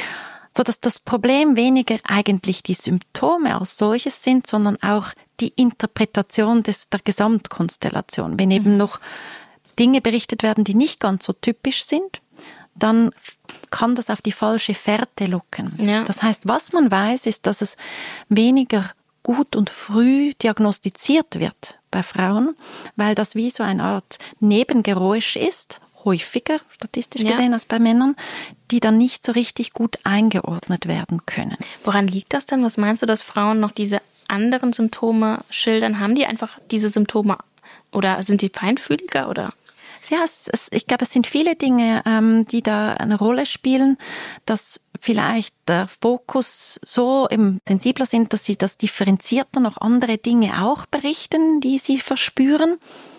So dass das Problem weniger eigentlich die Symptome als solches sind, sondern auch die Interpretation des, der Gesamtkonstellation. Wenn eben noch Dinge berichtet werden, die nicht ganz so typisch sind, dann kann das auf die falsche Fährte locken. Ja. Das heißt, was man weiß, ist, dass es weniger gut und früh diagnostiziert wird bei Frauen, weil das wie so eine Art Nebengeräusch ist, häufiger statistisch ja. gesehen als bei Männern, die dann nicht so richtig gut eingeordnet werden können. Woran liegt das denn? Was meinst du, dass Frauen noch diese anderen Symptome schildern? Haben die einfach diese Symptome oder sind die feinfühliger oder? Ja, es, es, ich glaube, es sind viele Dinge, ähm, die da eine Rolle spielen, dass vielleicht der Fokus so eben sensibler sind, dass sie das differenzierter noch andere Dinge auch berichten, die sie verspüren.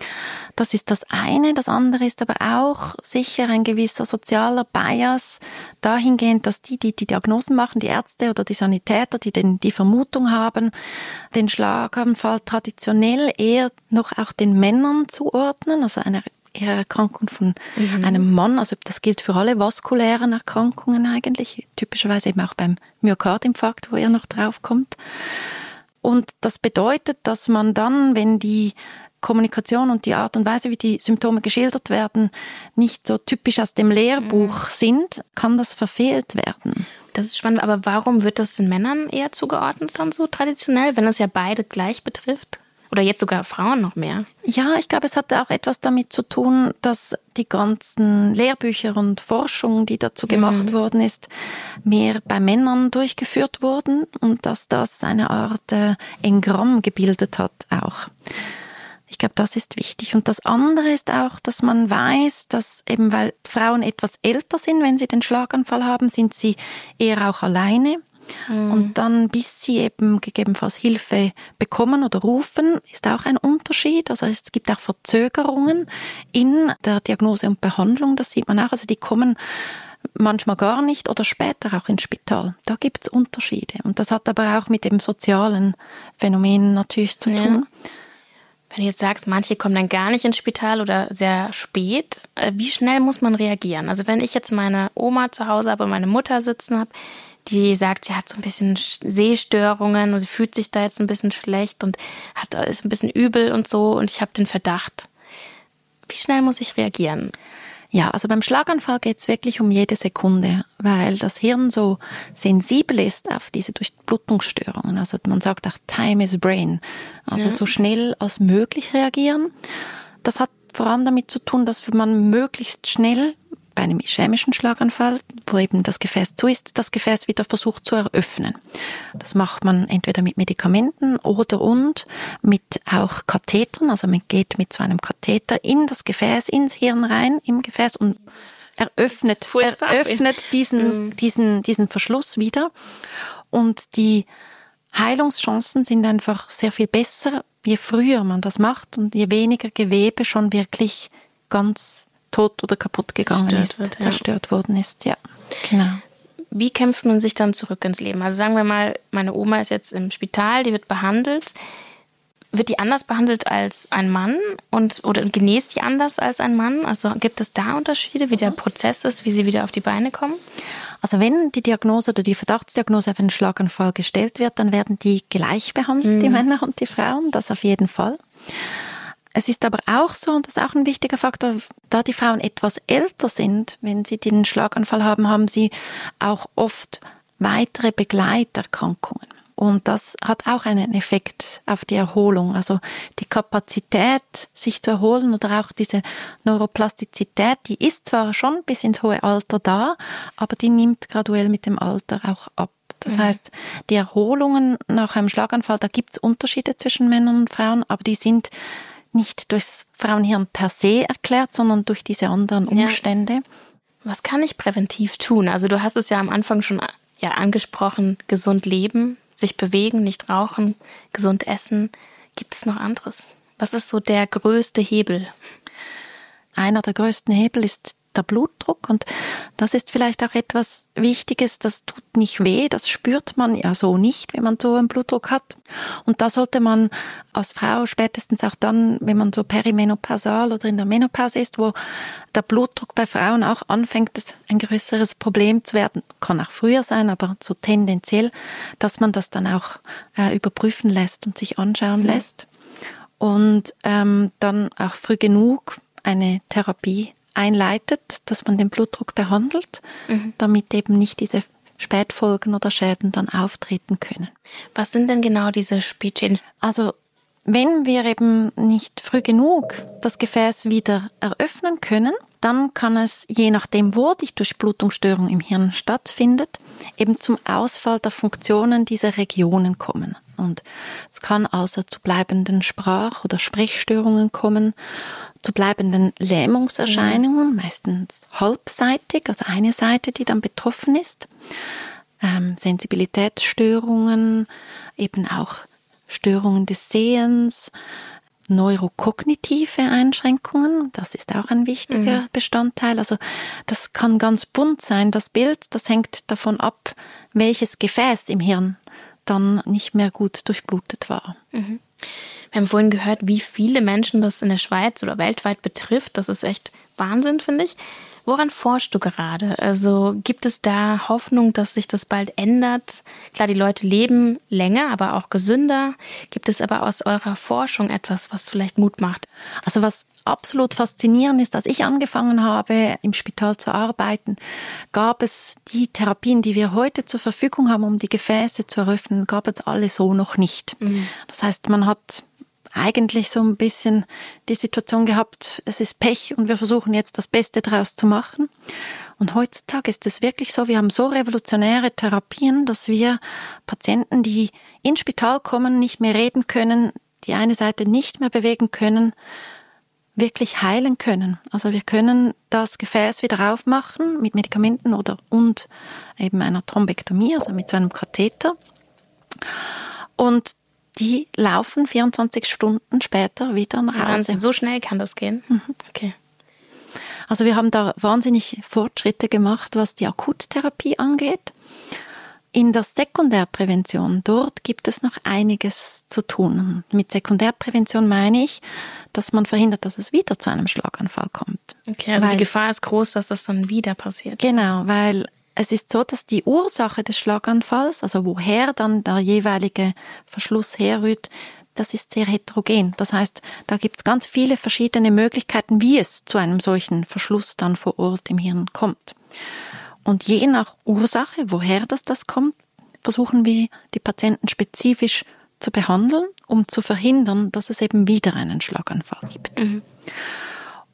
Das ist das eine. Das andere ist aber auch sicher ein gewisser sozialer Bias dahingehend, dass die, die die Diagnosen machen, die Ärzte oder die Sanitäter, die den, die Vermutung haben, den Schlaganfall traditionell eher noch auch den Männern zuordnen, also eine Erkrankung von mhm. einem Mann, also das gilt für alle vaskulären Erkrankungen eigentlich, typischerweise eben auch beim Myokardinfarkt, wo er noch draufkommt. Und das bedeutet, dass man dann, wenn die Kommunikation und die Art und Weise, wie die Symptome geschildert werden, nicht so typisch aus dem Lehrbuch mhm. sind, kann das verfehlt werden. Das ist spannend, aber warum wird das den Männern eher zugeordnet dann so traditionell, wenn es ja beide gleich betrifft? Oder jetzt sogar Frauen noch mehr? Ja, ich glaube, es hat auch etwas damit zu tun, dass die ganzen Lehrbücher und Forschung, die dazu gemacht mhm. worden ist, mehr bei Männern durchgeführt wurden und dass das eine Art äh, Engramm gebildet hat auch. Ich glaube, das ist wichtig. Und das andere ist auch, dass man weiß, dass eben, weil Frauen etwas älter sind, wenn sie den Schlaganfall haben, sind sie eher auch alleine. Mhm. Und dann, bis sie eben gegebenenfalls Hilfe bekommen oder rufen, ist auch ein Unterschied. Also es gibt auch Verzögerungen in der Diagnose und Behandlung, das sieht man auch. Also die kommen manchmal gar nicht oder später auch ins Spital. Da gibt es Unterschiede. Und das hat aber auch mit dem sozialen Phänomen natürlich zu tun. Ja. Wenn du jetzt sagst, manche kommen dann gar nicht ins Spital oder sehr spät, wie schnell muss man reagieren? Also wenn ich jetzt meine Oma zu Hause habe und meine Mutter sitzen habe, die sagt, sie hat so ein bisschen Sehstörungen und sie fühlt sich da jetzt ein bisschen schlecht und hat, ist ein bisschen übel und so und ich habe den Verdacht. Wie schnell muss ich reagieren? Ja, also beim Schlaganfall geht es wirklich um jede Sekunde, weil das Hirn so sensibel ist auf diese Durchblutungsstörungen. Also man sagt auch Time is Brain. Also ja. so schnell als möglich reagieren. Das hat vor allem damit zu tun, dass man möglichst schnell bei einem ischämischen Schlaganfall, wo eben das Gefäß zu ist, das Gefäß wieder versucht zu eröffnen. Das macht man entweder mit Medikamenten oder und mit auch Kathetern. Also man geht mit so einem Katheter in das Gefäß, ins Hirn rein, im Gefäß und eröffnet, eröffnet diesen, mhm. diesen, diesen Verschluss wieder. Und die Heilungschancen sind einfach sehr viel besser, je früher man das macht und je weniger Gewebe schon wirklich ganz tot oder kaputt gegangen zerstört ist, wird, ja. zerstört worden ist. Ja, genau. Wie kämpft man sich dann zurück ins Leben? Also sagen wir mal, meine Oma ist jetzt im Spital, die wird behandelt. Wird die anders behandelt als ein Mann und oder genäst die anders als ein Mann? Also gibt es da Unterschiede, wie der Prozess ist, wie sie wieder auf die Beine kommen? Also wenn die Diagnose oder die Verdachtsdiagnose auf einen Schlaganfall gestellt wird, dann werden die gleich behandelt, mhm. die Männer und die Frauen, das auf jeden Fall. Es ist aber auch so, und das ist auch ein wichtiger Faktor, da die Frauen etwas älter sind, wenn sie den Schlaganfall haben, haben sie auch oft weitere Begleiterkrankungen. Und das hat auch einen Effekt auf die Erholung. Also die Kapazität, sich zu erholen oder auch diese Neuroplastizität, die ist zwar schon bis ins hohe Alter da, aber die nimmt graduell mit dem Alter auch ab. Das mhm. heißt, die Erholungen nach einem Schlaganfall, da gibt es Unterschiede zwischen Männern und Frauen, aber die sind nicht durchs Frauenhirn per se erklärt, sondern durch diese anderen Umstände. Ja. Was kann ich präventiv tun? Also du hast es ja am Anfang schon ja, angesprochen, gesund leben, sich bewegen, nicht rauchen, gesund essen. Gibt es noch anderes? Was ist so der größte Hebel? Einer der größten Hebel ist der Blutdruck und das ist vielleicht auch etwas Wichtiges, das tut nicht weh, das spürt man ja so nicht, wenn man so einen Blutdruck hat. Und da sollte man als Frau spätestens auch dann, wenn man so perimenopausal oder in der Menopause ist, wo der Blutdruck bei Frauen auch anfängt, ein größeres Problem zu werden, kann auch früher sein, aber so tendenziell, dass man das dann auch äh, überprüfen lässt und sich anschauen mhm. lässt. Und ähm, dann auch früh genug eine Therapie einleitet, dass man den Blutdruck behandelt, mhm. damit eben nicht diese Spätfolgen oder Schäden dann auftreten können. Was sind denn genau diese Spätschäden? Also wenn wir eben nicht früh genug das Gefäß wieder eröffnen können, dann kann es, je nachdem, wo die Durchblutungsstörung im Hirn stattfindet, eben zum Ausfall der Funktionen dieser Regionen kommen. Und es kann also zu bleibenden Sprach- oder Sprechstörungen kommen, zu bleibenden Lähmungserscheinungen, mhm. meistens halbseitig, also eine Seite, die dann betroffen ist, ähm, Sensibilitätsstörungen, eben auch Störungen des Sehens, neurokognitive Einschränkungen, das ist auch ein wichtiger mhm. Bestandteil. Also das kann ganz bunt sein, das Bild, das hängt davon ab, welches Gefäß im Hirn dann nicht mehr gut durchblutet war. Mhm. Wir haben vorhin gehört, wie viele Menschen das in der Schweiz oder weltweit betrifft. Das ist echt Wahnsinn, finde ich. Woran forschst du gerade? Also gibt es da Hoffnung, dass sich das bald ändert? Klar, die Leute leben länger, aber auch gesünder. Gibt es aber aus eurer Forschung etwas, was vielleicht Mut macht? Also was absolut faszinierend ist, als ich angefangen habe, im Spital zu arbeiten, gab es die Therapien, die wir heute zur Verfügung haben, um die Gefäße zu eröffnen, gab es alle so noch nicht. Mhm. Das heißt, man hat eigentlich so ein bisschen die Situation gehabt, es ist Pech und wir versuchen jetzt das Beste daraus zu machen. Und heutzutage ist es wirklich so, wir haben so revolutionäre Therapien, dass wir Patienten, die ins Spital kommen, nicht mehr reden können, die eine Seite nicht mehr bewegen können, wirklich heilen können. Also wir können das Gefäß wieder aufmachen mit Medikamenten oder und eben einer Thrombektomie, also mit so einem Katheter. Und die laufen vierundzwanzig Stunden später wieder nach Hause. Wahnsinn, so schnell kann das gehen? Mhm. Okay. Also wir haben da wahnsinnig Fortschritte gemacht, was die Akuttherapie angeht. In der Sekundärprävention, dort gibt es noch einiges zu tun. Mit Sekundärprävention meine ich, dass man verhindert, dass es wieder zu einem Schlaganfall kommt. Okay, also weil, die Gefahr ist groß, dass das dann wieder passiert. Genau, weil es ist so, dass die Ursache des Schlaganfalls, also woher dann der jeweilige Verschluss herrührt, das ist sehr heterogen. Das heißt, da gibt es ganz viele verschiedene Möglichkeiten, wie es zu einem solchen Verschluss dann vor Ort im Hirn kommt. Und je nach Ursache, woher das, das kommt, versuchen wir, die Patienten spezifisch zu behandeln, um zu verhindern, dass es eben wieder einen Schlaganfall gibt. Mhm.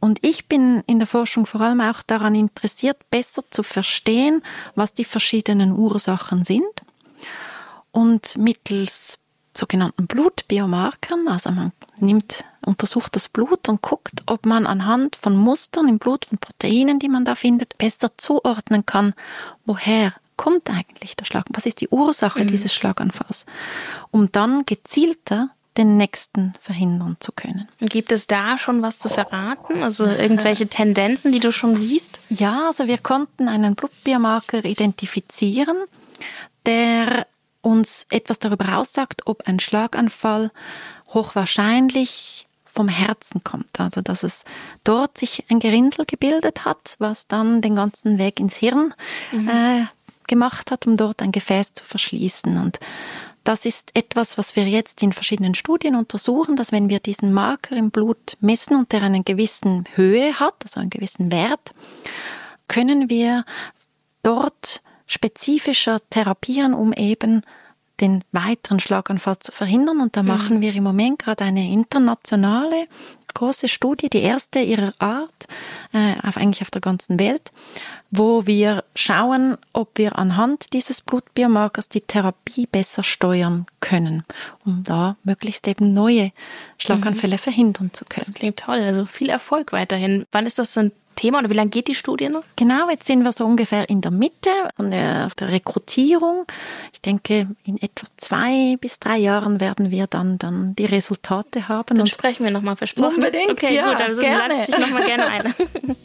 Und ich bin in der Forschung vor allem auch daran interessiert, besser zu verstehen, was die verschiedenen Ursachen sind. Und mittels sogenannten Blutbiomarkern, also man nimmt, untersucht das Blut und guckt, ob man anhand von Mustern im Blut, von Proteinen, die man da findet, besser zuordnen kann, woher kommt eigentlich der Schlag, was ist die Ursache mhm. dieses Schlaganfalls, um dann gezielter den nächsten verhindern zu können. Und gibt es da schon was zu verraten? Also irgendwelche Tendenzen, die du schon siehst? Ja, also wir konnten einen Blutbiomarker identifizieren, der uns etwas darüber aussagt, ob ein Schlaganfall hochwahrscheinlich vom Herzen kommt. Also dass es dort sich ein Gerinnsel gebildet hat, was dann den ganzen Weg ins Hirn mhm. äh, gemacht hat, um dort ein Gefäß zu verschließen. Und das ist etwas, was wir jetzt in verschiedenen Studien untersuchen, dass wenn wir diesen Marker im Blut messen und der einen gewissen Höhe hat, also einen gewissen Wert, können wir dort spezifischer therapieren, um eben den weiteren Schlaganfall zu verhindern. Und da machen mhm. wir im Moment gerade eine internationale große Studie, die erste ihrer Art, äh, auf, eigentlich auf der ganzen Welt, wo wir schauen, ob wir anhand dieses Blutbiomarkers die Therapie besser steuern können, um da möglichst eben neue Schlaganfälle mhm. verhindern zu können. Das klingt toll, also viel Erfolg weiterhin. Wann ist das denn Thema oder wie lange geht die Studie noch? Genau, jetzt sind wir so ungefähr in der Mitte von der, der Rekrutierung. Ich denke, in etwa zwei bis drei Jahren werden wir dann, dann die Resultate haben. Dann und sprechen wir nochmal, versprochen. Unbedingt, okay, ja, gut, also gerne. lade ich dich nochmal gerne ein.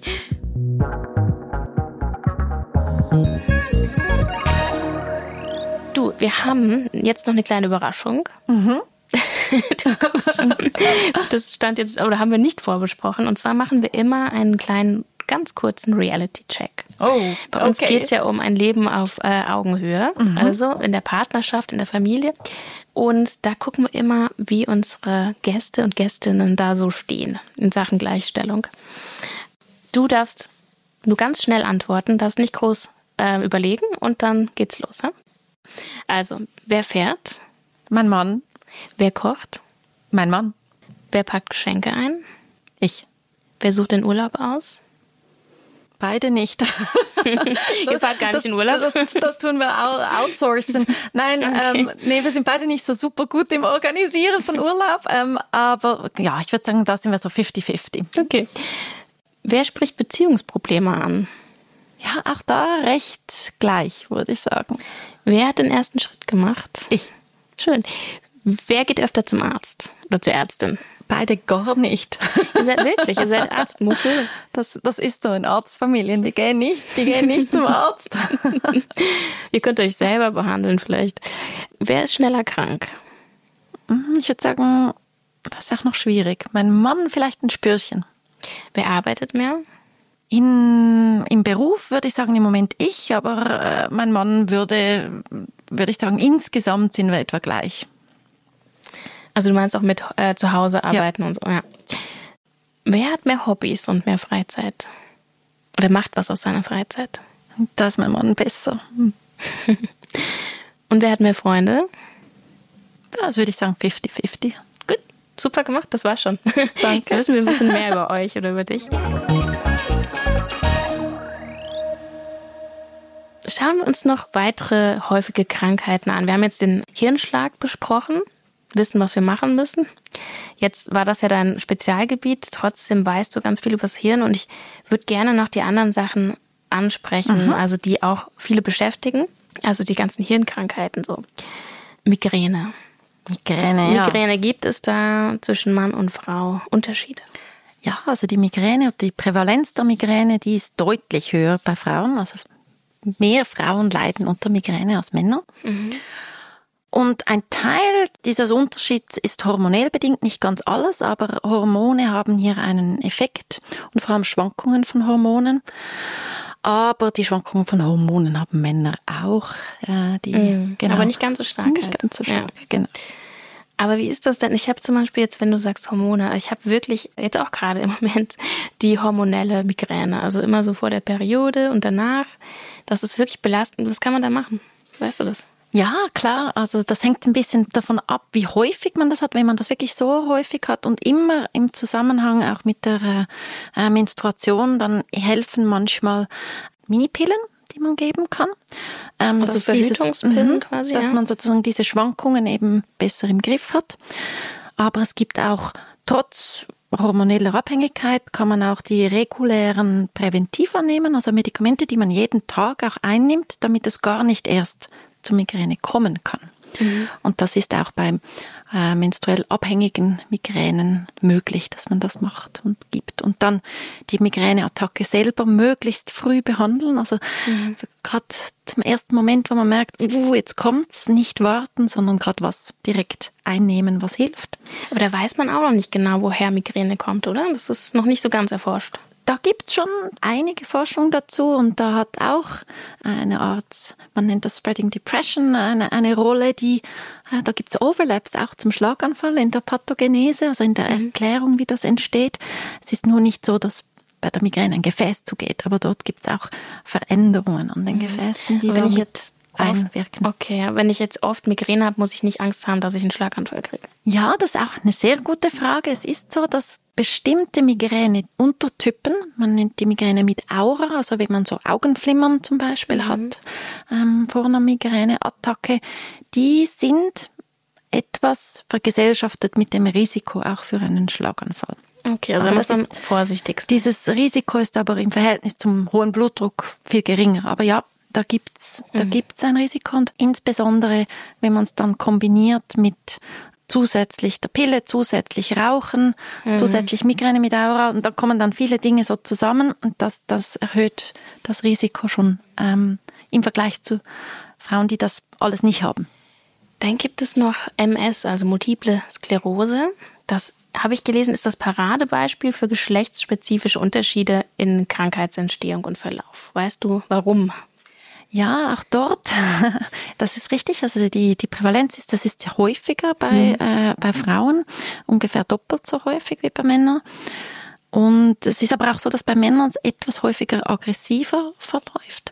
Du, wir haben jetzt noch eine kleine Überraschung. Mhm. Du kommst schon. Das stand jetzt, oder haben wir nicht vorbesprochen. Und zwar machen wir immer einen kleinen, ganz kurzen Reality-Check. Oh, Bei uns okay. geht es ja um ein Leben auf äh, Augenhöhe, mhm. also in der Partnerschaft, in der Familie. Und da gucken wir immer, wie unsere Gäste und Gästinnen da so stehen in Sachen Gleichstellung. Du darfst nur ganz schnell antworten, darfst nicht groß äh, überlegen und dann geht's los. Ja? Also, wer fährt? Mein Mann. Wer kocht? Mein Mann. Wer packt Geschenke ein? Ich. Wer sucht den Urlaub aus? Beide nicht. Ihr fahrt gar nicht das, in Urlaub? Das, das, das tun wir outsourcen. Nein, okay. ähm, nee, wir sind beide nicht so super gut im Organisieren von Urlaub. Ähm, aber ja, ich würde sagen, da sind wir so fifty fifty. Okay. Wer spricht Beziehungsprobleme an? Ja, auch da recht gleich, würde ich sagen. Wer hat den ersten Schritt gemacht? Ich. Schön. Wer geht öfter zum Arzt oder zur Ärztin? Beide gar nicht. Ihr seid wirklich, ihr seid Arztmuffel. Das, das ist so in Arztfamilien, die gehen nicht, die gehen nicht zum Arzt. Ihr könnt euch selber behandeln vielleicht. Wer ist schneller krank? Ich würde sagen, das ist auch noch schwierig. Mein Mann vielleicht ein Spürchen. Wer arbeitet mehr? In, im Beruf würde ich sagen im Moment ich, aber äh, mein Mann würde, würde ich sagen, insgesamt sind wir etwa gleich. Also du meinst auch mit äh, zu Hause arbeiten ja. und so, ja. Wer hat mehr Hobbys und mehr Freizeit? Oder macht was aus seiner Freizeit? Da ist mein Mann besser. Und wer hat mehr Freunde? Das würde ich sagen fifty fifty. Gut, super gemacht, das war's schon. Danke. Jetzt wissen wir ein bisschen mehr über euch oder über dich. Schauen wir uns noch weitere häufige Krankheiten an. Wir haben jetzt den Hirnschlag besprochen, wissen, was wir machen müssen. Jetzt war das ja dein Spezialgebiet, trotzdem weißt du ganz viel über das Hirn und ich würde gerne noch die anderen Sachen ansprechen, mhm. also die auch viele beschäftigen, also die ganzen Hirnkrankheiten so. Migräne. Migräne, ja. Migräne, gibt es da zwischen Mann und Frau Unterschiede? Ja, also die Migräne oder die Prävalenz der Migräne, die ist deutlich höher bei Frauen, also mehr Frauen leiden unter Migräne als Männer. Mhm. Und ein Teil dieses Unterschieds ist hormonell bedingt, nicht ganz alles, aber Hormone haben hier einen Effekt und vor allem Schwankungen von Hormonen. Aber die Schwankungen von Hormonen haben Männer auch. Äh, die, mhm. genau, aber nicht ganz so stark. Nicht halt. ganz so stark, ja. genau. Aber wie ist das denn? Ich habe zum Beispiel jetzt, wenn du sagst Hormone, ich habe wirklich jetzt auch gerade im Moment die hormonelle Migräne. Also immer so vor der Periode und danach. Das ist wirklich belastend. Was kann man da machen? Weißt du das? Ja, klar. Also das hängt ein bisschen davon ab, wie häufig man das hat. Wenn man das wirklich so häufig hat und immer im Zusammenhang auch mit der äh, Menstruation, dann helfen manchmal Minipillen, die man geben kann. Ähm, also Verhütungspillen dieses, quasi, dass ja. man sozusagen diese Schwankungen eben besser im Griff hat. Aber es gibt auch, trotz hormoneller Abhängigkeit, kann man auch die regulären Präventiva nehmen, also Medikamente, die man jeden Tag auch einnimmt, damit es gar nicht erst zu Migräne kommen kann. Mhm. Und das ist auch beim äh, menstruell abhängigen Migränen möglich, dass man das macht und gibt. Und dann die Migräneattacke selber möglichst früh behandeln. Also mhm. gerade zum ersten Moment, wo man merkt, uh, jetzt kommt's, nicht warten, sondern gerade was direkt einnehmen, was hilft. Aber da weiß man auch noch nicht genau, woher Migräne kommt, oder? Das ist noch nicht so ganz erforscht. Da gibt's schon einige Forschung dazu und da hat auch eine Art, man nennt das Spreading Depression, eine, eine Rolle, die, da gibt's Overlaps auch zum Schlaganfall in der Pathogenese, also in der mhm. Erklärung, wie das entsteht. Es ist nur nicht so, dass bei der Migräne ein Gefäß zugeht, aber dort gibt's auch Veränderungen an den mhm. Gefäßen, die damit jetzt einwirken. Okay, wenn ich jetzt oft Migräne habe, muss ich nicht Angst haben, dass ich einen Schlaganfall kriege? Ja, das ist auch eine sehr gute Frage. Es ist so, dass bestimmte Migräne-Untertypen, man nennt die Migräne mit Aura, also wenn man so Augenflimmern zum Beispiel mhm. hat, ähm, vor einer Migräneattacke, die sind etwas vergesellschaftet mit dem Risiko auch für einen Schlaganfall. Okay, also da muss man vorsichtig sein. Dieses Risiko ist aber im Verhältnis zum hohen Blutdruck viel geringer. Aber ja, da gibt's, da mhm. gibt's ein Risiko. Und insbesondere, wenn man es dann kombiniert mit zusätzlich der Pille, zusätzlich Rauchen, mhm. zusätzlich Migräne mit Aura, und da kommen dann viele Dinge so zusammen und das, das erhöht das Risiko schon ähm, im Vergleich zu Frauen, die das alles nicht haben. Dann gibt es noch M S, also Multiple Sklerose. Das habe ich gelesen, ist das Paradebeispiel für geschlechtsspezifische Unterschiede in Krankheitsentstehung und Verlauf. Weißt du, warum? Ja, auch dort, das ist richtig. Also die, die Prävalenz ist, das ist häufiger bei, mhm. äh, bei Frauen, ungefähr doppelt so häufig wie bei Männern. Und es ist aber auch so, dass bei Männern es etwas häufiger aggressiver verläuft.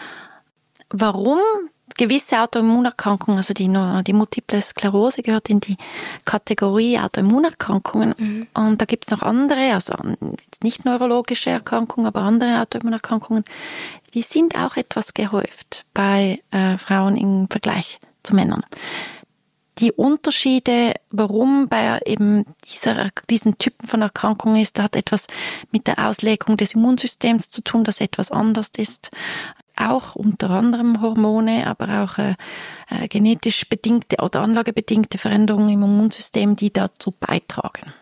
Warum? Gewisse Autoimmunerkrankungen, also die, die Multiple Sklerose gehört in die Kategorie Autoimmunerkrankungen. Mhm. Und da gibt es noch andere, also jetzt nicht neurologische Erkrankungen, aber andere Autoimmunerkrankungen, die sind auch etwas gehäuft bei äh, Frauen im Vergleich zu Männern. Die Unterschiede, warum bei eben dieser, diesen Typen von Erkrankungen ist, da hat etwas mit der Auslegung des Immunsystems zu tun, das etwas anders ist. Auch unter anderem Hormone, aber auch äh, äh, genetisch bedingte oder anlagebedingte Veränderungen im Immunsystem, die dazu beitragen.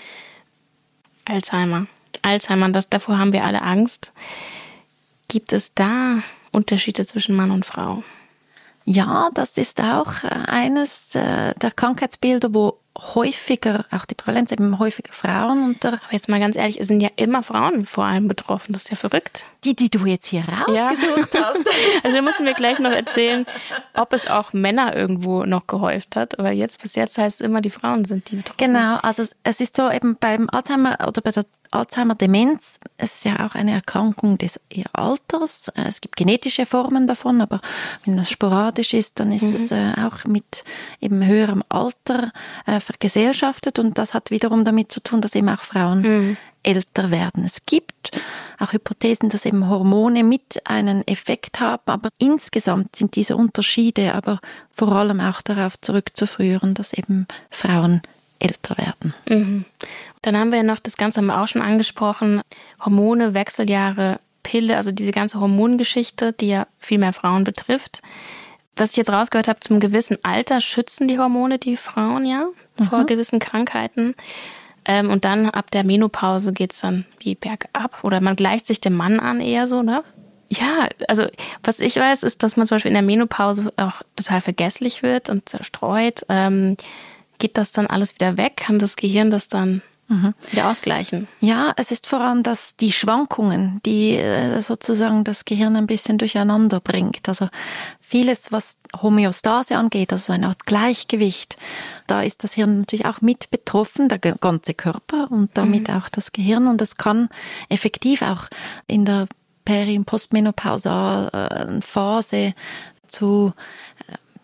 Alzheimer. Alzheimer, das, davor haben wir alle Angst. Gibt es da Unterschiede zwischen Mann und Frau? Ja, das ist auch eines der Krankheitsbilder, wo häufiger, auch die Prävalenz, eben häufiger Frauen unter... Aber jetzt mal ganz ehrlich, es sind ja immer Frauen vor allem betroffen, das ist ja verrückt. Die, die du jetzt hier rausgesucht ja. hast. Also du musst mir gleich noch erzählen, ob es auch Männer irgendwo noch gehäuft hat, aber jetzt bis jetzt heißt es immer, die Frauen sind die betroffen. Genau, also es ist so eben beim Alzheimer oder bei der Alzheimer-Demenz, es ist ja auch eine Erkrankung des Alters. Es gibt genetische Formen davon, aber wenn das sporadisch ist, dann ist mhm. es äh, auch mit eben höherem Alter äh, vergesellschaftet und das hat wiederum damit zu tun, dass eben auch Frauen mhm. älter werden. Es gibt auch Hypothesen, dass eben Hormone mit einen Effekt haben, aber insgesamt sind diese Unterschiede aber vor allem auch darauf zurückzuführen, dass eben Frauen älter werden. Mhm. Dann haben wir ja noch, das Ganze haben wir auch schon angesprochen, Hormone, Wechseljahre, Pille, also diese ganze Hormongeschichte, die ja viel mehr Frauen betrifft. Was ich jetzt rausgehört habe, zum gewissen Alter schützen die Hormone die Frauen ja mhm. vor gewissen Krankheiten. Ähm, und dann ab der Menopause geht's dann wie bergab. Oder man gleicht sich dem Mann an eher so, ne? Ja, also was ich weiß, ist, dass man zum Beispiel in der Menopause auch total vergesslich wird und zerstreut. Ähm, geht das dann alles wieder weg? Kann das Gehirn das dann mhm. wieder ausgleichen? Ja, es ist vor allem, dass die Schwankungen, die äh, sozusagen das Gehirn ein bisschen durcheinander bringt. Also vieles, was Homöostase angeht, also eine Art Gleichgewicht, da ist das Hirn natürlich auch mit betroffen, der ganze Körper und damit mhm. auch das Gehirn. Und es kann effektiv auch in der peri- und postmenopausalen Phase zu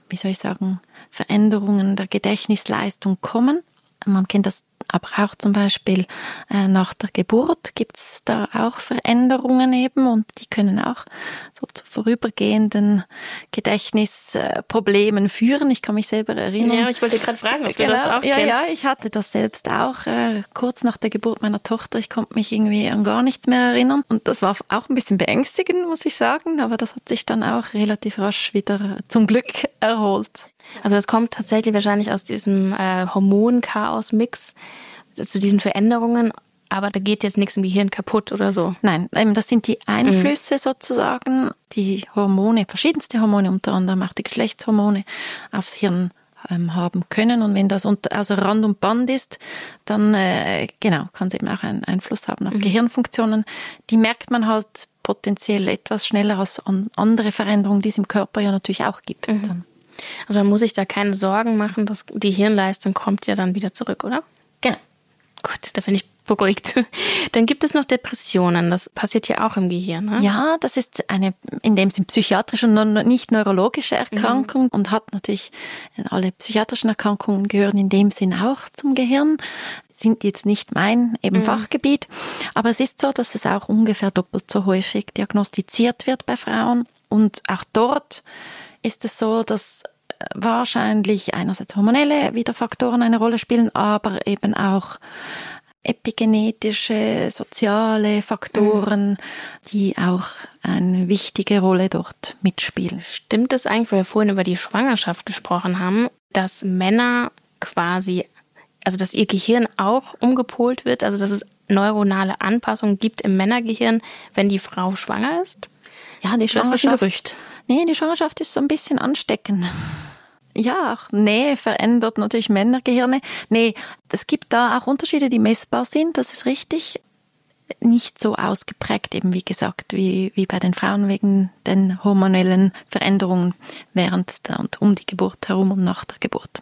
wie soll ich sagen, Veränderungen der Gedächtnisleistung kommen. Man kennt das aber auch zum Beispiel äh, nach der Geburt gibt's da auch Veränderungen eben und die können auch so zu vorübergehenden Gedächtnisproblemen führen. Ich kann mich selber erinnern. Ja, ich wollte gerade fragen, ob genau, du das auch ja, kennst. Ja, ich hatte das selbst auch äh, kurz nach der Geburt meiner Tochter. Ich konnte mich irgendwie an gar nichts mehr erinnern und das war auch ein bisschen beängstigend, muss ich sagen, aber das hat sich dann auch relativ rasch wieder zum Glück erholt. Also das kommt tatsächlich wahrscheinlich aus diesem äh, Hormon-Chaos-Mix, zu diesen Veränderungen, aber da geht jetzt nichts im Gehirn kaputt oder so. Nein, das sind die Einflüsse mhm. sozusagen, die Hormone, verschiedenste Hormone, unter anderem auch die Geschlechtshormone, aufs Hirn ähm, haben können. Und wenn das unter, also Rand und Band ist, dann äh, genau kann es eben auch einen Einfluss haben auf mhm. Gehirnfunktionen. Die merkt man halt potenziell etwas schneller als an andere Veränderungen, die es im Körper ja natürlich auch gibt. Mhm. Dann. Also man muss sich da keine Sorgen machen, dass die Hirnleistung kommt ja dann wieder zurück, oder? Genau. Gut, da bin ich beruhigt. Dann gibt es noch Depressionen. Das passiert ja auch im Gehirn, ne? Ja, das ist eine in dem Sinne psychiatrische und nicht neurologische Erkrankung mhm. und hat natürlich alle psychiatrischen Erkrankungen gehören in dem Sinn auch zum Gehirn. Sind jetzt nicht mein eben mhm. Fachgebiet, aber es ist so, dass es auch ungefähr doppelt so häufig diagnostiziert wird bei Frauen und auch dort ist es so, dass wahrscheinlich einerseits hormonelle wieder Faktoren eine Rolle spielen, aber eben auch epigenetische, soziale Faktoren, mhm. die auch eine wichtige Rolle dort mitspielen. Stimmt es eigentlich, weil wir vorhin über die Schwangerschaft gesprochen haben, dass Männer quasi, also dass ihr Gehirn auch umgepolt wird, also dass es neuronale Anpassungen gibt im Männergehirn, wenn die Frau schwanger ist? Ja, die Schwangerschaft. Das ist ein Gerücht. Nee, die Schwangerschaft ist so ein bisschen ansteckend. Ja, auch Nähe verändert natürlich Männergehirne. Nee, es gibt da auch Unterschiede, die messbar sind, das ist richtig. Nicht so ausgeprägt, eben wie gesagt, wie, wie bei den Frauen wegen den hormonellen Veränderungen während der, und um die Geburt herum und nach der Geburt.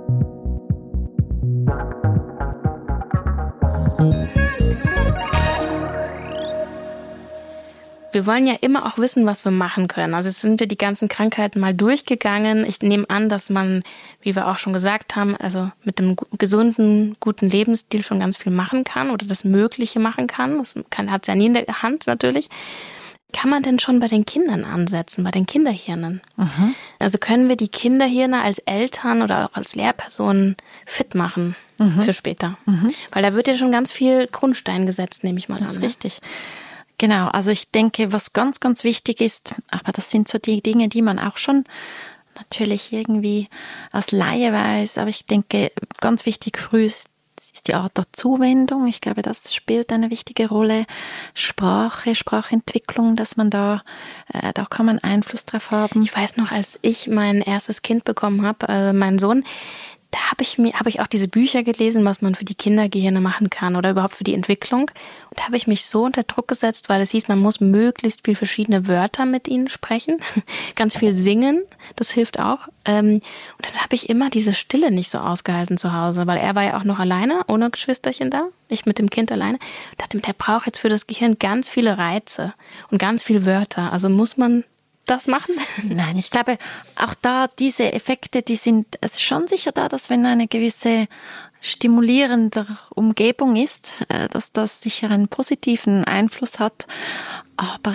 Wir wollen ja immer auch wissen, was wir machen können. Also sind wir die ganzen Krankheiten mal durchgegangen. Ich nehme an, dass man, wie wir auch schon gesagt haben, also mit einem gesunden, guten Lebensstil schon ganz viel machen kann oder das Mögliche machen kann. Das hat es ja nie in der Hand natürlich. Kann man denn schon bei den Kindern ansetzen, bei den Kinderhirnen? Mhm. Also können wir die Kinderhirne als Eltern oder auch als Lehrpersonen fit machen mhm. für später? Mhm. Weil da wird ja schon ganz viel Grundstein gesetzt, nehme ich mal an. Das ist richtig. Genau, also ich denke, was ganz, ganz wichtig ist, aber das sind so die Dinge, die man auch schon natürlich irgendwie als Laie weiß, aber ich denke, ganz wichtig früh ist, ist die Art der Zuwendung. Ich glaube, das spielt eine wichtige Rolle. Sprache, Sprachentwicklung, dass man da, äh, da kann man Einfluss drauf haben. Ich weiß noch, als ich mein erstes Kind bekommen habe, äh, meinen Sohn, da habe ich mir, habe ich auch diese Bücher gelesen, was man für die Kindergehirne machen kann oder überhaupt für die Entwicklung. Und da habe ich mich so unter Druck gesetzt, weil es hieß, man muss möglichst viel verschiedene Wörter mit ihnen sprechen, ganz viel singen, das hilft auch. Und dann habe ich immer diese Stille nicht so ausgehalten zu Hause, weil er war ja auch noch alleine, ohne Geschwisterchen da, ich mit dem Kind alleine. Ich dachte, der braucht jetzt für das Gehirn ganz viele Reize und ganz viele Wörter. Also muss man das machen? Nein, ich glaube, auch da diese Effekte, die sind es ist schon sicher da, dass wenn eine gewisse stimulierende Umgebung ist, dass das sicher einen positiven Einfluss hat. Aber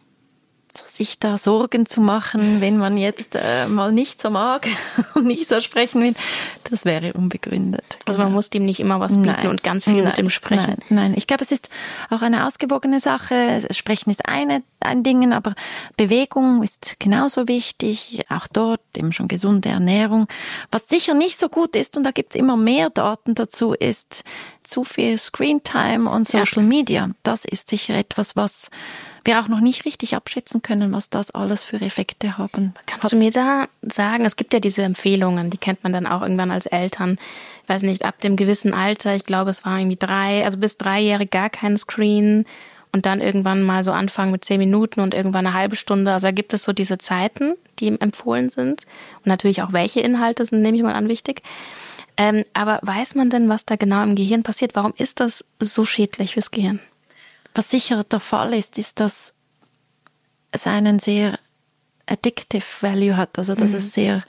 so sich da Sorgen zu machen, wenn man jetzt äh, mal nicht so mag und nicht so sprechen will, das wäre unbegründet. Also man muss dem nicht immer was bieten nein, und ganz viel nein, mit dem sprechen. Nein, nein, ich glaube, es ist auch eine ausgewogene Sache. Sprechen ist eine, ein Ding, aber Bewegung ist genauso wichtig. Auch dort eben schon gesunde Ernährung. Was sicher nicht so gut ist, und da gibt es immer mehr Daten dazu, ist zu viel Screentime und Social ja. Media. Das ist sicher etwas, was wir auch noch nicht richtig abschätzen können, was das alles für Effekte haben. Kannst hat. du mir da sagen, es gibt ja diese Empfehlungen, die kennt man dann auch irgendwann als Eltern, ich weiß nicht, ab dem gewissen Alter, ich glaube es war irgendwie drei, also bis dreijährig gar kein Screen und dann irgendwann mal so anfangen mit zehn Minuten und irgendwann eine halbe Stunde. Also da gibt es so diese Zeiten, die empfohlen sind und natürlich auch welche Inhalte sind, nehme ich mal an, wichtig. Ähm, aber weiß man denn, was da genau im Gehirn passiert? Warum ist das so schädlich fürs Gehirn? Was sicher der Fall ist, ist, dass es einen sehr addictive value hat, also dass mhm. es sehr,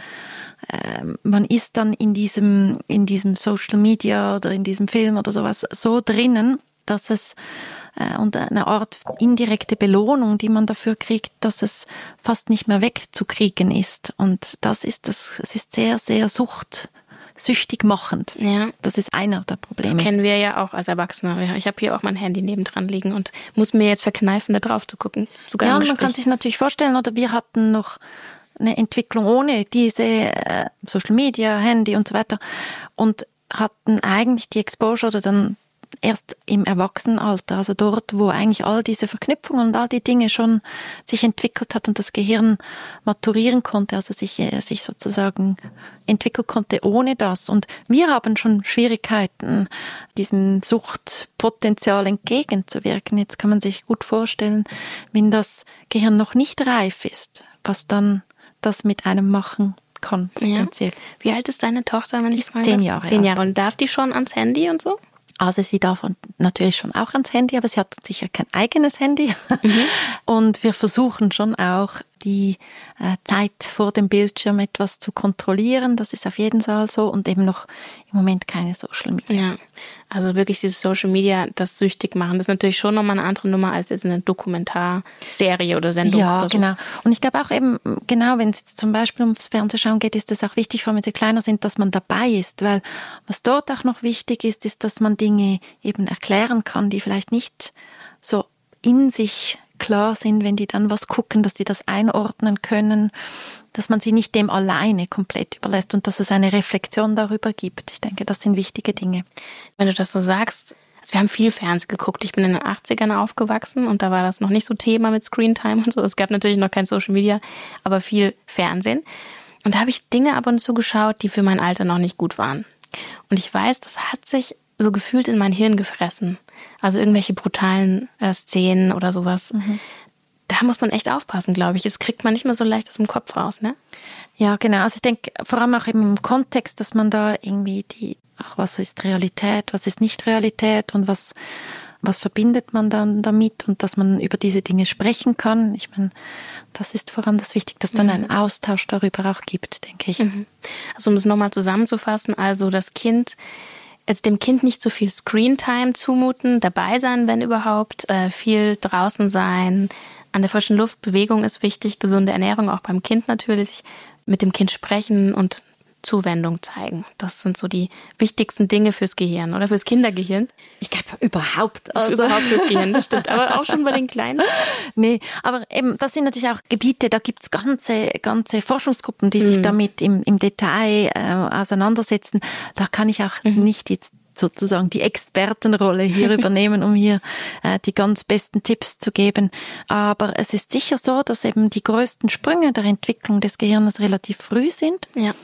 äh, man ist dann in diesem, in diesem Social Media oder in diesem Film oder sowas so drinnen, dass es äh, und eine Art indirekte Belohnung, die man dafür kriegt, dass es fast nicht mehr wegzukriegen ist. Und das ist das, es ist sehr, sehr sucht. süchtig machend. Ja. Das ist einer der Probleme. Das kennen wir ja auch als Erwachsene. Ich habe hier auch mein Handy nebendran liegen und muss mir jetzt verkneifen, da drauf zu gucken. Sogar ja, und man kann sich natürlich vorstellen, oder wir hatten noch eine Entwicklung ohne diese äh, Social Media, Handy und so weiter und hatten eigentlich die Exposure oder dann erst im Erwachsenenalter, also dort, wo eigentlich all diese Verknüpfungen und all die Dinge schon sich entwickelt hat und das Gehirn maturieren konnte, also sich, sich sozusagen entwickeln konnte ohne das. Und wir haben schon Schwierigkeiten, diesem Suchtpotenzial entgegenzuwirken. Jetzt kann man sich gut vorstellen, wenn das Gehirn noch nicht reif ist, was dann das mit einem machen kann. Ja. Wie alt ist deine Tochter, wenn ich frage? Zehn Jahre. Zehn Jahre. Und darf die schon ans Handy und so? Also sie darf natürlich schon auch ans Handy, aber sie hat sicher kein eigenes Handy. Mhm. Und wir versuchen schon auch, die äh, Zeit vor dem Bildschirm etwas zu kontrollieren. Das ist auf jeden Fall so. Und eben noch im Moment keine Social Media. Ja, also wirklich dieses Social Media, das süchtig machen, das ist natürlich schon nochmal eine andere Nummer als jetzt eine Dokumentarserie oder Sendung. Ja, oder so. Genau. Und ich glaube auch eben, genau, wenn es jetzt zum Beispiel ums Fernsehschauen geht, ist es auch wichtig, vor allem wenn sie kleiner sind, dass man dabei ist. Weil was dort auch noch wichtig ist, ist, dass man Dinge eben erklären kann, die vielleicht nicht so in sich klar sind, wenn die dann was gucken, dass sie das einordnen können, dass man sie nicht dem alleine komplett überlässt und dass es eine Reflexion darüber gibt. Ich denke, das sind wichtige Dinge. Wenn du das so sagst, also wir haben viel Fernsehen geguckt. Ich bin in den achtzigern aufgewachsen und da war das noch nicht so Thema mit Screentime und so. Es gab natürlich noch kein Social Media, aber viel Fernsehen. Und da habe ich Dinge ab und zu geschaut, die für mein Alter noch nicht gut waren. Und ich weiß, das hat sich so gefühlt in mein Hirn gefressen. Also irgendwelche brutalen äh, Szenen oder sowas. Mhm. Da muss man echt aufpassen, glaube ich. Das kriegt man nicht mehr so leicht aus dem Kopf raus, ne? Ja, genau. Also ich denke, vor allem auch eben im Kontext, dass man da irgendwie die, ach, was ist Realität, was ist nicht Realität und was, was verbindet man dann damit und dass man über diese Dinge sprechen kann. Ich meine, das ist vor allem das Wichtige, dass dann mhm. ein Austausch darüber auch gibt, denke ich. Mhm. Also um es nochmal zusammenzufassen, also das Kind, es dem Kind nicht so viel Screentime zumuten, dabei sein, wenn überhaupt, äh, viel draußen sein, an der frischen Luft, Bewegung ist wichtig, gesunde Ernährung auch beim Kind natürlich, mit dem Kind sprechen und Zuwendung zeigen. Das sind so die wichtigsten Dinge fürs Gehirn oder fürs Kindergehirn. Ich glaube überhaupt. Also. Überhaupt fürs Gehirn, das stimmt. Aber auch schon bei den Kleinen. Nee, aber eben, das sind natürlich auch Gebiete, da gibt's ganze, ganze Forschungsgruppen, die sich mhm. damit im, im Detail äh, auseinandersetzen. Da kann ich auch mhm. nicht jetzt sozusagen die Expertenrolle hier übernehmen, um hier äh, die ganz besten Tipps zu geben. Aber es ist sicher so, dass eben die größten Sprünge der Entwicklung des Gehirns relativ früh sind. Ja.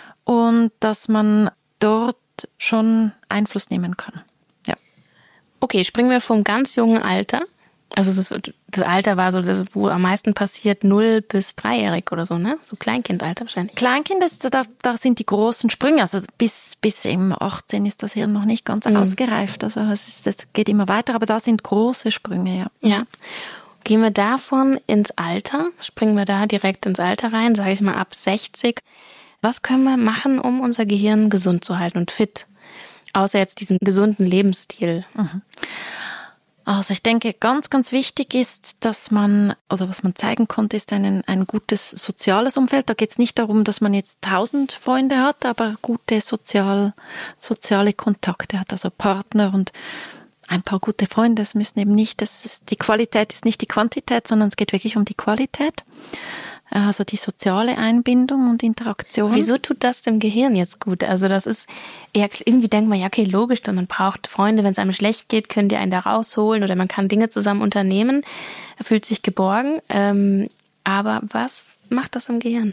Und dass man dort schon Einfluss nehmen kann. Ja. Okay, springen wir vom ganz jungen Alter. Also das, das Alter war so, das, wo am meisten passiert, null bis dreijährig oder so, ne? So Kleinkindalter wahrscheinlich. Kleinkind, das, da, da sind die großen Sprünge. Also bis, bis im achtzehn ist das Hirn noch nicht ganz mhm. ausgereift. Also es, ist, es geht immer weiter, aber da sind große Sprünge, ja. Ja. Gehen wir davon ins Alter, springen wir da direkt ins Alter rein, sage ich mal ab sechzig. Was können wir machen, um unser Gehirn gesund zu halten und fit? Außer jetzt diesen gesunden Lebensstil. Mhm. Also ich denke, ganz, ganz wichtig ist, dass man, oder was man zeigen konnte, ist ein, ein gutes soziales Umfeld. Da geht es nicht darum, dass man jetzt tausend Freunde hat, aber gute sozial, soziale Kontakte hat, also Partner und ein paar gute Freunde. Das müssen eben nicht, das ist, die Qualität ist nicht die Quantität, sondern es geht wirklich um die Qualität. Also die soziale Einbindung und Interaktion. Wieso tut das dem Gehirn jetzt gut? Also das ist, ja, irgendwie denkt man, ja okay, logisch, denn man braucht Freunde, wenn es einem schlecht geht, können die einen da rausholen oder man kann Dinge zusammen unternehmen, fühlt sich geborgen. Ähm, aber was macht das im Gehirn?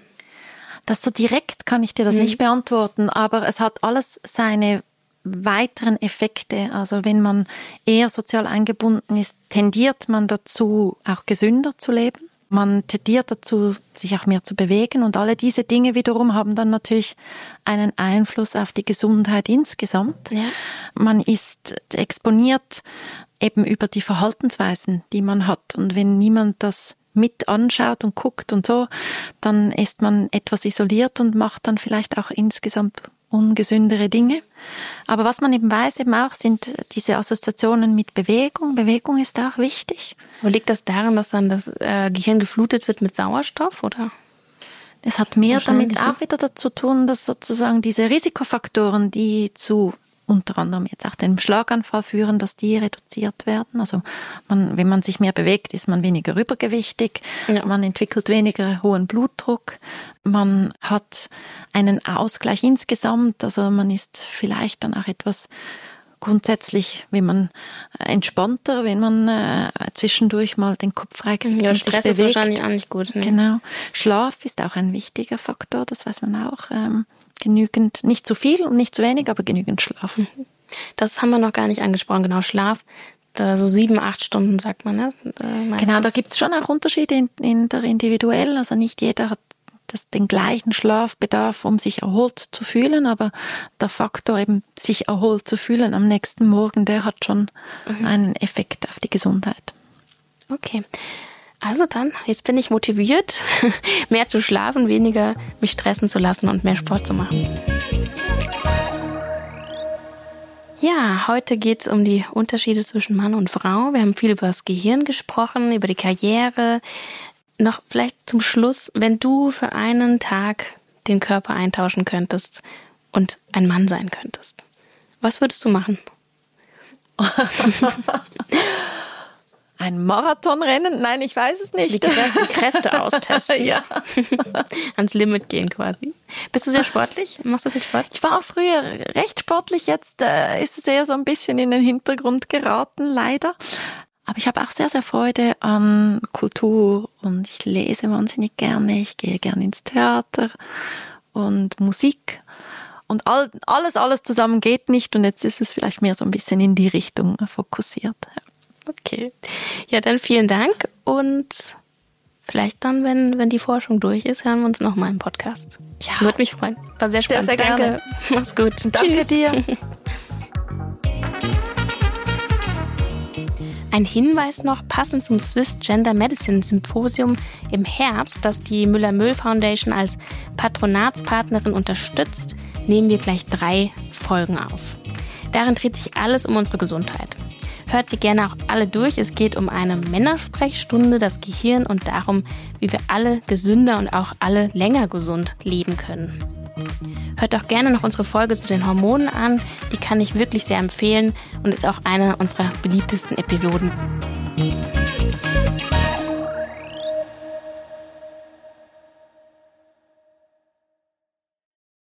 Das so direkt kann ich dir das mhm. nicht beantworten, aber es hat alles seine weiteren Effekte. Also wenn man eher sozial eingebunden ist, tendiert man dazu, auch gesünder zu leben. Man tendiert dazu, sich auch mehr zu bewegen und alle diese Dinge wiederum haben dann natürlich einen Einfluss auf die Gesundheit insgesamt. Ja. Man ist exponiert eben über die Verhaltensweisen, die man hat und wenn niemand das mit anschaut und guckt und so, dann ist man etwas isoliert und macht dann vielleicht auch insgesamt ungesündere Dinge. Aber was man eben weiß eben auch, sind diese Assoziationen mit Bewegung. Bewegung ist auch wichtig. Wo liegt das daran, dass dann das äh, Gehirn geflutet wird mit Sauerstoff, oder? Es hat mehr damit auch wieder dazu tun, dass sozusagen diese Risikofaktoren, die zu unter anderem jetzt auch dem Schlaganfall führen, dass die reduziert werden. Also man, wenn man sich mehr bewegt, ist man weniger übergewichtig, ja. Man entwickelt weniger hohen Blutdruck, man hat einen Ausgleich insgesamt, also man ist vielleicht dann auch etwas grundsätzlich, wenn man entspannter, wenn man äh, zwischendurch mal den Kopf freikriegt. Ja, Stress ist wahrscheinlich auch nicht gut. Ne? Genau. Schlaf ist auch ein wichtiger Faktor, das weiß man auch. Ähm, genügend, nicht zu viel und nicht zu wenig, aber genügend Schlaf. Das haben wir noch gar nicht angesprochen, genau, Schlaf. Da so sieben, acht Stunden, sagt man, ne? Äh, genau, da gibt es schon auch Unterschiede in, in der individuell. Also nicht jeder hat das, den gleichen Schlafbedarf, um sich erholt zu fühlen, aber der Faktor eben, sich erholt zu fühlen am nächsten Morgen, der hat schon mhm. einen Effekt auf die Gesundheit. Okay. Also dann, jetzt bin ich motiviert, mehr zu schlafen, weniger mich stressen zu lassen und mehr Sport zu machen. Ja, heute geht es um die Unterschiede zwischen Mann und Frau. Wir haben viel über das Gehirn gesprochen, über die Karriere. Noch vielleicht zum Schluss, wenn du für einen Tag den Körper eintauschen könntest und ein Mann sein könntest, was würdest du machen? Ein Marathonrennen? Nein, ich weiß es nicht. Die Kräfte, Kräfte austesten. Ja. Ans Limit gehen quasi. Bist du sehr sportlich? Machst du viel Sport? Ich war früher recht sportlich, jetzt äh, ist es eher so ein bisschen in den Hintergrund geraten, leider. Aber ich habe auch sehr, sehr Freude an Kultur und ich lese wahnsinnig gerne. Ich gehe gerne ins Theater und Musik. Und all, alles, alles zusammen geht nicht und jetzt ist es vielleicht mehr so ein bisschen in die Richtung fokussiert. Ja. Okay. Ja, dann vielen Dank und vielleicht dann, wenn, wenn die Forschung durch ist, hören wir uns nochmal im Podcast. Ja. Würde mich freuen. War sehr spannend. Sehr, sehr Danke. Gerne. Mach's gut. Danke Tschüss. dir. Ein Hinweis noch, passend zum Swiss Gender Medicine Symposium im Herbst, das die Müller-Möhl Foundation als Patronatspartnerin unterstützt, nehmen wir gleich drei Folgen auf. Darin dreht sich alles um unsere Gesundheit. Hört sie gerne auch alle durch. Es geht um eine Männersprechstunde, das Gehirn und darum, wie wir alle gesünder und auch alle länger gesund leben können. Hört auch gerne noch unsere Folge zu den Hormonen an. Die kann ich wirklich sehr empfehlen und ist auch eine unserer beliebtesten Episoden.